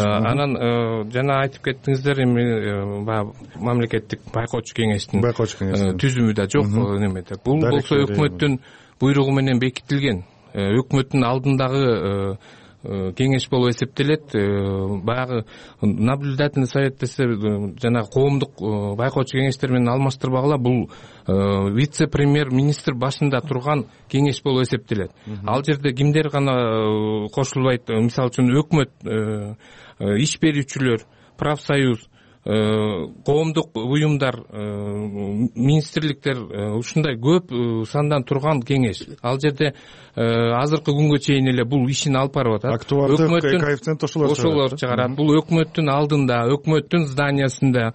Анан жана айтып кеттиңиздер, эми баягы мамлекеттик байкоочу кеңештин түзүмү да жок немеде. Бул болсо өкмөттүн буйругу менен бекитилген. Өкмөттүн алдындагы кеңеш болуп эсептелет. Баягы наблюдательный совет десе, жана коомдук байкоочу кеңештер менен алмаштырбагыла, бул вице-премьер-министр башында турган кеңеш болуп эсептелет. Ал жерде кимдер гана кошулбайт? Мисалы үчүн өкмөт, иш берүүчүлөр, профсоюз, коомдук уюмдар, министрликтер, ушундай көп сандан турган кеңеш. Ал жерде азыркы күнгө чейин эле бул ишин алып барып атат. Актуардык коэффициент ошолор чыгарат. Бул өкмөттүн алдында, өкмөттүн зданиясында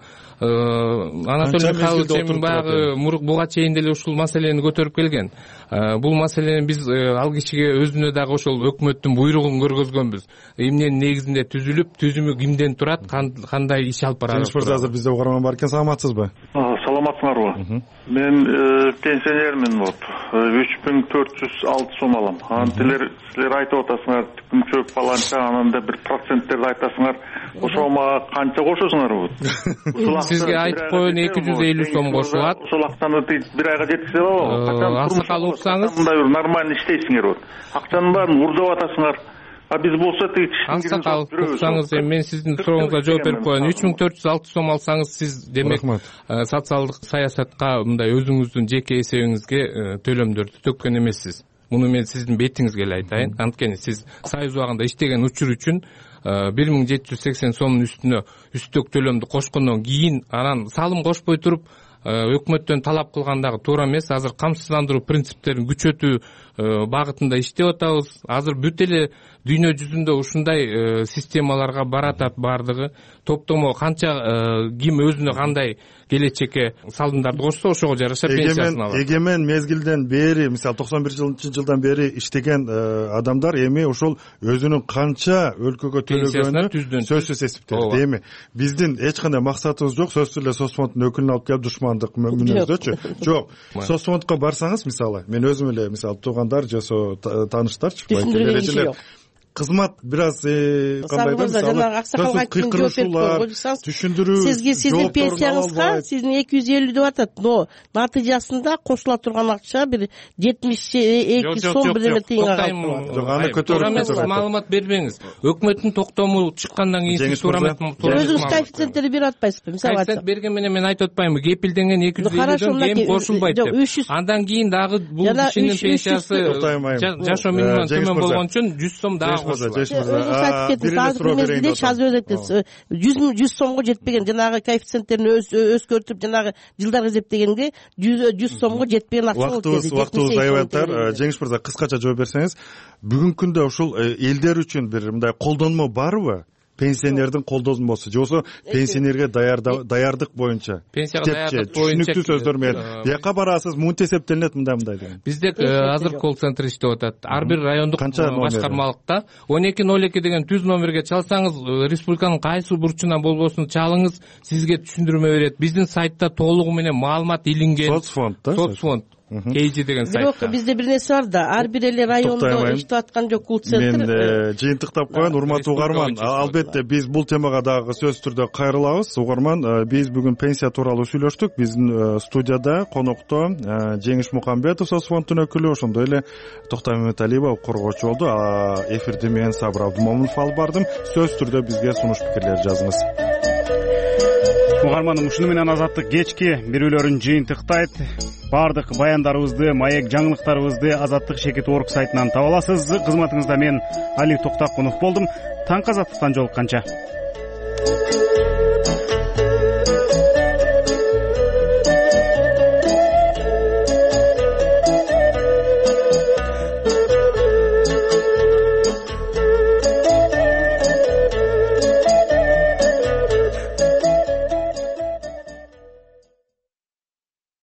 Анатолий Михайлович баягы буга чейин деле ушул маселени көтөрүп келген. Бул маселени биз ал кишиге өзүнө дагы ошол өкмөттүн буйругун көргөзгөнбүз. Эмненин негизинде түзүлүп, түзүмү кимден турат, кандай иш алып барат. Жеңиш мырза, азыр бизде угарман бар экен, саламатсызбы? Саламатсыңарбы? Мен пенсионермин, вот. үч миң төрт жүз алты сом алам. Анан силер айтып атасыңар, түкүнчөк баланча, ананда бир проценттерди айтасыңар. Ошого мага канча кошосуңар бут? Сизге айтып коюн эки жүз элүү сом кошулат. Ошол акчаны бир айга жеткизе алабы? Аксакал уксаңыз, мындай бир нормально иштейсиңер вот. Акчанын баарын урдап атасыңар. А биз болсо тиги Аксакал уксаңыз, мен сиздин сурооңузга жооп берип коеюн. үч миң төрт жүз алты сом алсаңыз, сиз демек социалдык саясатка, мындай өзүңүздүн жеке эсебиңизге төлөмдөрдү төккөн эмессиз. Муну мен сиздин бетиңизге эле айтайын. Анткени сиз союз убагында иштеген учур үчүн бир миң жети жүз сексен сомдун үстүнө үстөк төлөмдү кошкондон кийин анан салым кошпой туруп өкмөттөн талап кылгандагы туура эмес. Азыр камсыздандыруу принциптерин күчөтүү багытында иштеп атабыз. Азыр бүт эле дүйнө жүзүндө ушундай системаларга баратат бардыгы. Топтомо канча ким өзүнө кандай келечекке салымдарды кошсо, ошого жараша пенсиясын алат. Эгемен мезгилден бери, мисалы токсон биринчи жылдан бери иштеген адамдар эми ошол өзүнүн канча өлкөгө төлөгөнүн сөзсүз эсептейт. Эми биздин эч кандай максатыбыз жок, сөзсүз эле соцфонддун өкүлүн алып келип душмандык мүнөздөчү. Жок. Соцфондко барсаңыз, мисалы, мен өзүм эле мисалы туугандар же тааныштарчы, байкелер кызмат бир аз кандай да, мисалы кыйкырышуулар, түшүндүрүү, сизге сиздин пенсияңызга сиздин эки жүз элүү деп атат, но натыйжасында кошула турган акча бир жетимиш эки сом бир эме тыйынга калат. Жок, аны көтөрүп маалымат бербеңиз. Өкмөттүн токтому чыккандан кийин сиз туура өзүңүз коэффициенттерди берип атпайсызбы? Мисалы коэффициент берген менен мен айтып атпаймынбы, кепилденген эки жүз элүүдөн кем кошулбайт деп. Андан кийин дагы бул кишинин пенсиясы жашоо минимумунан төмөн болгон үчүн жүз сом дагы жүз сомго жетпеген жанагы коэффициенттерин өзгөртүп жанагы жылдар эсептегенде жүз сомго жетпеген акча болуп кетти. Убактыбыз аябаттар. Жеңиш мырза, кыскача жооп берсеңиз, бүгүнкү күндө ушул элдер үчүн бир мындай колдонмо барбы? пенсионердин колдоосун болсо же болбосо пенсионерге даярдык боюнча пенсияга даярдык боюнча түшүнүктүү сөздөр менен бияка барасыз мынтип эсептелинет мындай мындай деген. Бизде азыр колл центр иштеп атат. Ар бир райондук башкармалыкта он эки ноль эки деген түз номерге чалсаңыз, республиканын кайсы бурчунан болбосун чалыңыз, сизге түшүндүрмө берет. Биздин сайтта толугу менен маалымат илинген. Соцфонд да? Соцфонд. Кейжи деген сайтта. Бирок бизде бир нерсе бар да, ар бир эле райондо иштеп аткан жок колл центр. Мен жыйынтыктап коеюн, урматтуу угарман. Албетте биз бул темага дагы сөзсүз түрдө кайрылабыз. Угарман, биз бүгүн пенсия тууралуу сүйлөштүк. Биздин студияда конокто Жеңиш Мукамбетов, соцфонддун өкүлү, ошондой эле Токтой Маматалиева коргоочу болду. Эфирди мен Сабыр Абдымомунов алып бардым. Сөзсүз түрдө бизге сунуш пикирлерди жазыңыз. Угарманым, ушуну менен Азаттык кечки берүүлөрүн жыйынтыктайт. Бардык баяндарыбызды, маек жаңылыктарыбызды Азаттык Шекет орг сайтынан таба аласыз. Кызматыңызда мен Али Токтакунов болдум. Таңкы Азаттыктан жолукканча.